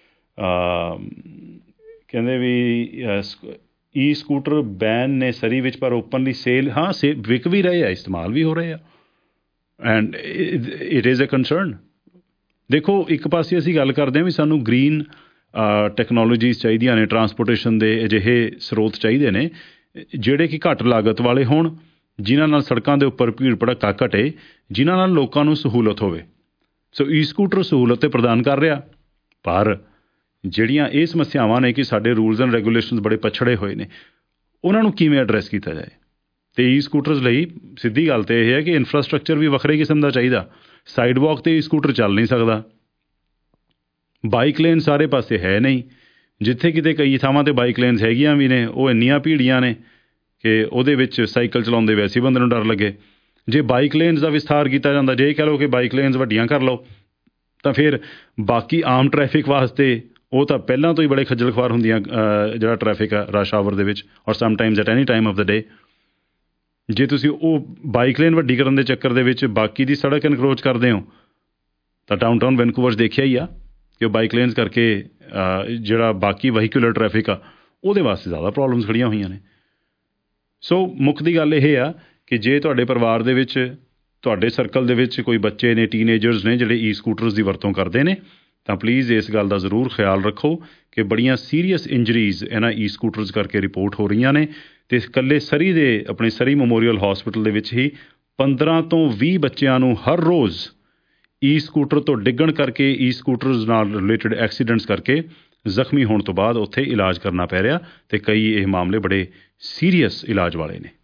ਕਹਿੰਦੇ ਵੀ ਈ ਸਕੂਟਰ ਬੈਨ ਨੇ ਸਰੀ ਵਿੱਚ, ਪਰ ਓਪਨਲੀ ਸੇਲ, ਹਾਂ ਸੇ ਵਿਕ ਵੀ ਰਹੇ ਆ, ਇਸਤੇਮਾਲ ਵੀ ਹੋ ਰਹੇ ਆ, and it is a concern. ਦੇਖੋ ਇੱਕ ਪਾਸੇ ਅਸੀਂ ਗੱਲ ਕਰਦੇ ਹਾਂ ਵੀ ਸਾਨੂੰ ਗ੍ਰੀਨ ਟੈਕਨੋਲੋਜੀਜ਼ ਚਾਹੀਦੀਆਂ ਨੇ, ਟਰਾਂਸਪੋਰਟੇਸ਼ਨ ਦੇ ਅਜਿਹੇ ਸਰੋਤ ਚਾਹੀਦੇ ਨੇ ਜਿਹੜੇ ਕਿ ਘੱਟ ਲਾਗਤ ਵਾਲੇ ਹੋਣ, ਜਿਨ੍ਹਾਂ ਨਾਲ ਸੜਕਾਂ ਦੇ ਉੱਪਰ ਭੀੜ ਭੜੱਕਾ ਘਟੇ, ਜਿਨ੍ਹਾਂ ਨਾਲ ਲੋਕਾਂ ਨੂੰ ਸਹੂਲਤ ਹੋਵੇ। ਸੋ ਈ ਸਕੂਟਰ ਸਹੂਲਤ ਤਾਂ ਪ੍ਰਦਾਨ ਕਰ ਰਿਹਾ, ਪਰ ਜਿਹੜੀਆਂ ਇਹ ਸਮੱਸਿਆਵਾਂ ਨੇ ਕਿ ਸਾਡੇ ਰੂਲਸ ਐਂਡ ਰੈਗੂਲੇਸ਼ਨਸ ਬੜੇ ਪਛੜੇ ਹੋਏ ਨੇ, ਉਹਨਾਂ ਨੂੰ ਕਿਵੇਂ ਐਡਰੈਸ ਕੀਤਾ ਜਾਏ। ਅਤੇ ਈ ਸਕੂਟਰਸ ਲਈ ਸਿੱਧੀ ਗੱਲ ਤਾਂ ਇਹ ਹੈ ਕਿ ਇਨਫਰਾਸਟਰਕਚਰ ਵੀ ਵੱਖਰੇ ਕਿਸਮ ਦਾ ਚਾਹੀਦਾ। ਸਾਈਡ ਵਾਕ 'ਤੇ ਈ ਸਕੂਟਰ ਚੱਲ ਨਹੀਂ ਸਕਦਾ। ਬਾਈਕ ਲੇਨ ਸਾਰੇ ਪਾਸੇ ਹੈ ਨਹੀਂ, ਜਿੱਥੇ ਕਿਤੇ ਕਈ ਥਾਵਾਂ 'ਤੇ ਬਾਈਕ ਲੇਨਸ ਹੈਗੀਆਂ ਵੀ ਨੇ, ਉਹ ਇੰਨੀਆਂ ਭੀੜੀਆਂ ਨੇ ਕਿ ਉਹਦੇ ਵਿੱਚ ਸਾਈਕਲ ਚਲਾਉਂਦੇ ਵੈਸੇ ਬੰਦੇ ਨੂੰ ਡਰ ਲੱਗੇ। ਜੇ ਬਾਈਕ ਲੇਨਸ ਦਾ ਵਿਸਥਾਰ ਕੀਤਾ ਜਾਂਦਾ, ਜੇ ਇਹ ਕਹਿ ਲਓ ਕਿ ਬਾਈਕ ਲੇਨਸ ਵੱਡੀਆਂ ਕਰ ਲਓ, ਤਾਂ ਫਿਰ ਬਾਕੀ ਆਮ ਟਰੈਫਿਕ ਵਾਸਤੇ ਉਹ ਤਾਂ ਪਹਿਲਾਂ ਤੋਂ ਹੀ ਬੜੇ ਖੱਜਲ ਖੁਆਰ ਹੁੰਦੀਆਂ, ਜਿਹੜਾ ਟਰੈਫਿਕ ਆ ਰਸ਼ ਆਵਰ ਦੇ ਵਿੱਚ, or sometimes at any time of the day. ਜੇ ਤੁਸੀਂ ਉਹ ਬਾਈਕ ਲੇਨ ਵੱਡੀ ਕਰਨ ਦੇ ਚੱਕਰ ਦੇ ਵਿੱਚ ਬਾਕੀ ਦੀ ਸੜਕ ਇਨਕਰੋਚ ਕਰਦੇ ਹੋ, ਤਾਂ ਡਾਊਨ ਟਾਊਨ ਵੈਨਕੂਵਰ ਦੇਖਿਆ ਹੀ ਆ ਕਿ ਉਹ ਬਾਈਕ ਲੇਨਸ ਕਰਕੇ ਜਿਹੜਾ ਬਾਕੀ ਵਹੀਕੂਲਰ ਟਰੈਫਿਕ ਆ ਉਹਦੇ ਵਾਸਤੇ ਜ਼ਿਆਦਾ ਪ੍ਰੋਬਲਮਸ ਖੜੀਆਂ ਹੋਈਆਂ ਨੇ। ਸੋ ਮੁੱਖ ਦੀ ਗੱਲ ਇਹ ਆ ਕਿ ਜੇ ਤੁਹਾਡੇ ਪਰਿਵਾਰ ਦੇ ਵਿੱਚ, ਤੁਹਾਡੇ ਸਰਕਲ ਦੇ ਵਿੱਚ ਕੋਈ ਬੱਚੇ ਨੇ, ਟੀਨਏਜਰਸ ਨੇ ਜਿਹੜੇ ਈ ਸਕੂਟਰਸ ਦੀ ਵਰਤੋਂ ਕਰਦੇ ਨੇ, ਤਾਂ ਪਲੀਜ਼ ਇਸ ਗੱਲ ਦਾ ਜ਼ਰੂਰ ਖਿਆਲ ਰੱਖੋ ਕਿ ਬੜੀਆਂ ਸੀਰੀਅਸ ਇੰਜਰੀਜ਼ ਇਹਨਾਂ ਈ ਸਕੂਟਰਸ ਕਰਕੇ ਰਿਪੋਰਟ ਹੋ ਰਹੀਆਂ ਨੇ ਅਤੇ ਇਕੱਲੇ ਸਰੀ ਦੇ ਆਪਣੇ ਸਰੀ ਮੈਮੋਰੀਅਲ ਹੌਸਪੀਟਲ ਦੇ ਵਿੱਚ ਹੀ ਪੰਦਰਾਂ ਤੋਂ ਵੀਹ ਬੱਚਿਆਂ ਨੂੰ ਹਰ ਰੋਜ਼ ਈ ਸਕੂਟਰ ਤੋਂ ਡਿੱਗਣ ਕਰਕੇ ਈ ਸਕੂਟਰਸ ਨਾਲ ਰਿਲੇਟਡ ਐਕਸੀਡੈਂਟਸ ਕਰਕੇ ਜ਼ਖਮੀ ਹੋਣ ਤੋਂ ਬਾਅਦ ਉੱਥੇ ਇਲਾਜ ਕਰਨਾ ਪੈ ਰਿਹਾ ਅਤੇ ਕਈ ਇਹ ਮਾਮਲੇ ਬੜੇ ਸੀਰੀਅਸ ਇਲਾਜ ਵਾਲੇ ਨੇ।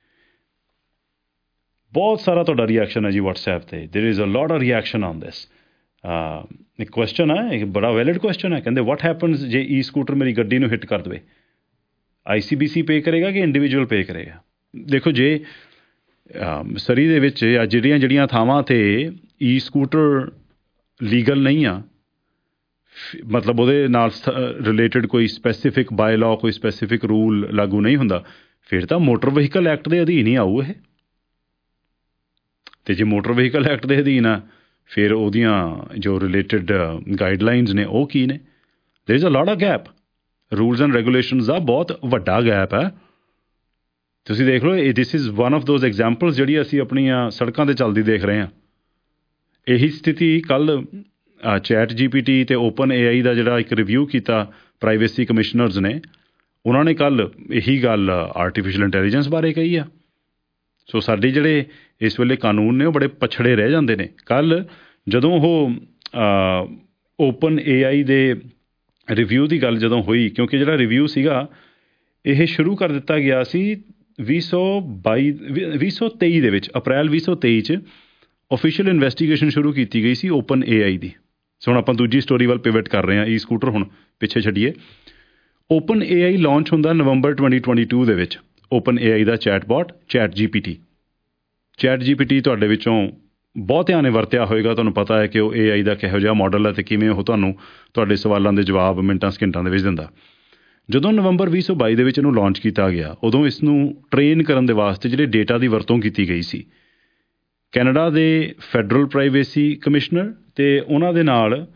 ਬਹੁਤ ਸਾਰਾ ਤੁਹਾਡਾ ਰਿਐਕਸ਼ਨ ਹੈ ਜੀ ਵਟਸਐਪ 'ਤੇ। There is a lot of reaction on this. ਇੱਕ ਕੁਐਸਚਨ ਹੈ, ਇੱਕ ਬੜਾ ਵੈਲਿਡ ਕੁਐਸਚਨ ਹੈ। ਕਹਿੰਦੇ ਵਾਟ ਹੈਪਨਸ ਜੇ ਈ ਸਕੂਟਰ ਮੇਰੀ ਗੱਡੀ ਨੂੰ ਹਿੱਟ ਕਰ ਦੇਵੇ, ਆਈ ਸੀ ਬੀ ਸੀ ਪੇ ਕਰੇਗਾ ਕਿ ਇੰਡੀਵਿਜੂਅਲ ਪੇ ਕਰੇਗਾ? ਦੇਖੋ, ਜੇ ਸਰੀ ਦੇ ਵਿੱਚ ਜਾਂ ਜਿਹੜੀਆਂ ਜਿਹੜੀਆਂ ਥਾਵਾਂ 'ਤੇ ਈ ਸਕੂਟਰ ਲੀਗਲ ਨਹੀਂ ਆ, ਮਤਲਬ ਉਹਦੇ ਨਾਲ ਰਿਲੇਟਡ ਕੋਈ ਸਪੈਸੀਫਿਕ ਬਾਏ ਲਾਅ, ਕੋਈ ਸਪੈਸੀਫਿਕ ਰੂਲ ਲਾਗੂ ਨਹੀਂ ਹੁੰਦਾ, ਫਿਰ ਤਾਂ ਮੋਟਰ ਵਹੀਕਲ ਐਕਟ ਦੇ ਅਧੀਨ ਹੀ ਆਊ ਇਹ। ਅਤੇ ਜੇ ਮੋਟਰ ਵਹੀਕਲ ਐਕਟ ਦੇ ਅਧੀਨ ਆ, ਫਿਰ ਉਹਦੀਆਂ ਜੋ ਰਿਲੇਟਡ ਗਾਈਡਲਾਈਨਸ ਨੇ ਉਹ ਕੀ ਨੇ? There is a lot of gap. Rules and regulations ਦਾ ਬਹੁਤ ਵੱਡਾ ਗੈਪ ਹੈ। ਤੁਸੀਂ ਦੇਖ ਲਓ, this is one of those examples ਜਿਹੜੀ ਅਸੀਂ ਆਪਣੀਆਂ ਸੜਕਾਂ 'ਤੇ ਚੱਲਦੀ ਦੇਖ ਰਹੇ ਹਾਂ। ਇਹੀ ਸਥਿਤੀ ਕੱਲ੍ਹ ਚੈਟ ਜੀ ਪੀ ਟੀ ਅਤੇ ਓਪਨ ਏ ਆਈ ਦਾ ਜਿਹੜਾ ਇੱਕ ਰਿਵਿਊ ਕੀਤਾ ਪ੍ਰਾਈਵੇਸੀ ਕਮਿਸ਼ਨਰਜ਼ ਨੇ, ਉਹਨਾਂ ਨੇ ਕੱਲ੍ਹ ਇਹੀ ਗੱਲ ਆਰਟੀਫਿਸ਼ੀਅਲ ਇੰਟੈਲੀਜੈਂਸ ਬਾਰੇ ਕਹੀ ਆ। ਸੋ ਸਾਡੇ ਜਿਹੜੇ ਇਸ ਵੇਲੇ ਕਾਨੂੰਨ ਨੇ ਉਹ ਬੜੇ ਪਛੜੇ ਰਹਿ ਜਾਂਦੇ ਨੇ। ਕੱਲ੍ਹ ਜਦੋਂ ਉਹ ਓਪਨ ਏ ਆਈ ਦੇ ਰਿਵਿਊ ਦੀ ਗੱਲ ਜਦੋਂ ਹੋਈ, ਕਿਉਂਕਿ ਜਿਹੜਾ ਰਿਵਿਊ ਸੀਗਾ ਇਹ ਸ਼ੁਰੂ ਕਰ ਦਿੱਤਾ ਗਿਆ ਸੀ ਵੀਹ ਸੌ ਬਾਈ ਵੀਹ ਸੌ ਤੇਈ ਦੇ ਵਿੱਚ, ਅਪ੍ਰੈਲ ਵੀਹ ਸੌ ਤੇਈ 'ਚ ਓਫੀਸ਼ੀਅਲ ਇਨਵੈਸਟੀਗੇਸ਼ਨ ਸ਼ੁਰੂ ਕੀਤੀ ਗਈ ਸੀ ਓਪਨ ਏ ਆਈ ਦੀ। ਸੋ ਹੁਣ ਆਪਾਂ ਦੂਜੀ ਸਟੋਰੀ ਵੱਲ ਪਿਵਟ ਕਰ ਰਹੇ ਹਾਂ, ਈ ਸਕੂਟਰ ਹੁਣ ਪਿੱਛੇ ਛੱਡੀਏ। ਓਪਨ ਏ ਆਈ ਲਾਂਚ ਹੁੰਦਾ ਨਵੰਬਰ ਟਵੈਂਟੀ ਟਵੈਂਟੀ ਟੂ ਦੇ ਵਿੱਚ। ਓਪਨ ਏ ਆਈ ਦਾ chatbot chat G P T. Chat G P T ਤੁਹਾਡੇ ਵਿੱਚੋਂ ਬਹੁਤਿਆਂ ਨੇ ਵਰਤਿਆ ਹੋਏਗਾ, ਤੁਹਾਨੂੰ ਪਤਾ ਹੈ ਕਿ ਉਹ ਏ ਆਈ ਦਾ ਕਿਹੋ ਜਿਹਾ ਮਾਡਲ ਹੈ ਅਤੇ ਕਿਵੇਂ ਉਹ ਤੁਹਾਨੂੰ ਤੁਹਾਡੇ ਸਵਾਲਾਂ ਦੇ ਜਵਾਬ ਮਿੰਟਾਂ ਸਕਿੰਟਾਂ ਦੇ ਵਿੱਚ ਦਿੰਦਾ। ਜਦੋਂ ਨਵੰਬਰ ਵੀਹ ਸੌ ਬਾਈ ਦੇ ਵਿੱਚ ਇਹਨੂੰ ਲਾਂਚ ਕੀਤਾ ਗਿਆ, ਉਦੋਂ ਇਸ ਨੂੰ ਟ੍ਰੇਨ ਕਰਨ ਦੇ ਵਾਸਤੇ ਜਿਹੜੇ ਡੇਟਾ ਦੀ ਵਰਤੋਂ ਕੀਤੀ ਗਈ ਸੀ, ਕੈਨੇਡਾ ਦੇ ਫੈਡਰਲ ਪ੍ਰਾਈਵੇਸੀ ਕਮਿਸ਼ਨਰ ਅਤੇ ਉਹਨਾਂ ਦੇ ਨਾਲ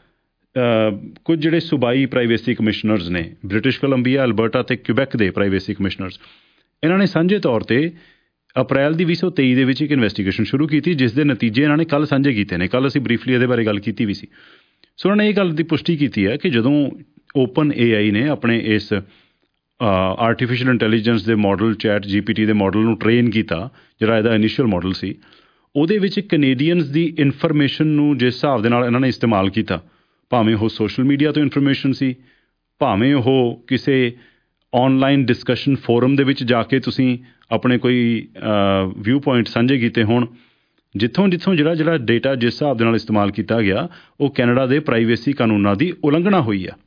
ਕੁਝ ਜਿਹੜੇ ਸੂਬਾਈ ਪ੍ਰਾਈਵੇਸੀ ਕਮਿਸ਼ਨਰਜ਼ ਨੇ, ਬ੍ਰਿਟਿਸ਼ ਕੋਲੰਬੀਆ, ਅਲਬਰਟਾ ਅਤੇ ਕਿਊਬੈਕ ਦੇ ਪ੍ਰਾਈਵੇਸੀ ਕਮਿਸ਼ਨਰਜ਼, ਇਹਨਾਂ ਨੇ ਸਾਂਝੇ ਤੌਰ 'ਤੇ ਅਪ੍ਰੈਲ ਦੀ ਵੀਹ ਸੌ ਤੇਈ ਦੇ ਵਿੱਚ ਇੱਕ ਇਨਵੈਸਟੀਗੇਸ਼ਨ ਸ਼ੁਰੂ ਕੀਤੀ, ਜਿਸ ਦੇ ਨਤੀਜੇ ਇਹਨਾਂ ਨੇ ਕੱਲ੍ਹ ਸਾਂਝੇ ਕੀਤੇ ਨੇ। ਕੱਲ੍ਹ ਅਸੀਂ ਬਰੀਫਲੀ ਇਹਦੇ ਬਾਰੇ ਗੱਲ ਕੀਤੀ ਵੀ ਸੀ। ਸੋ ਉਹਨਾਂ ਨੇ ਇਹ ਗੱਲ ਦੀ ਪੁਸ਼ਟੀ ਕੀਤੀ ਹੈ ਕਿ ਜਦੋਂ ਓਪਨ ਏ ਆਈ ਨੇ ਆਪਣੇ ਇਸ ਆਰਟੀਫਿਸ਼ੀਅਲ ਇੰਟੈਲੀਜੈਂਸ ਦੇ model chat G P T ਦੇ ਮਾਡਲ ਨੂੰ ਟ੍ਰੇਨ ਕੀਤਾ, ਜਿਹੜਾ ਇਹਦਾ ਇਨੀਸ਼ੀਅਲ ਮਾਡਲ ਸੀ, ਉਹਦੇ ਵਿੱਚ ਕੈਨੇਡੀਅਨਸ ਦੀ ਇਨਫੋਰਮੇਸ਼ਨ ਨੂੰ ਜਿਸ ਹਿਸਾਬ ਦੇ ਨਾਲ ਇਹਨਾਂ ਨੇ ਇਸਤੇਮਾਲ ਕੀਤਾ, ਭਾਵੇਂ ਉਹ ਸੋਸ਼ਲ ਮੀਡੀਆ ਤੋਂ ਇਨਫੋਰਮੇਸ਼ਨ ਸੀ, ਭਾਵੇਂ ਉਹ ਕਿਸੇ ਔਨਲਾਈਨ ਡਿਸਕਸ਼ਨ ਫੋਰਮ ਦੇ ਵਿੱਚ ਜਾ ਕੇ ਤੁਸੀਂ ਆਪਣੇ ਕੋਈ ਵਿਊ ਪੁਆਇੰਟ ਸਾਂਝੇ ਕੀਤੇ ਹੋਣ, ਜਿੱਥੋਂ ਜਿੱਥੋਂ ਜਿਹੜਾ ਜਿਹੜਾ ਡੇਟਾ ਜਿਸ ਹਿਸਾਬ ਦੇ ਨਾਲ ਇਸਤੇਮਾਲ ਕੀਤਾ ਗਿਆ, ਉਹ ਕੈਨੇਡਾ ਦੇ ਪ੍ਰਾਈਵੇਸੀ ਕਾਨੂੰਨਾਂ ਦੀ ਉਲੰਘਣਾ ਹੋਈ ਆ।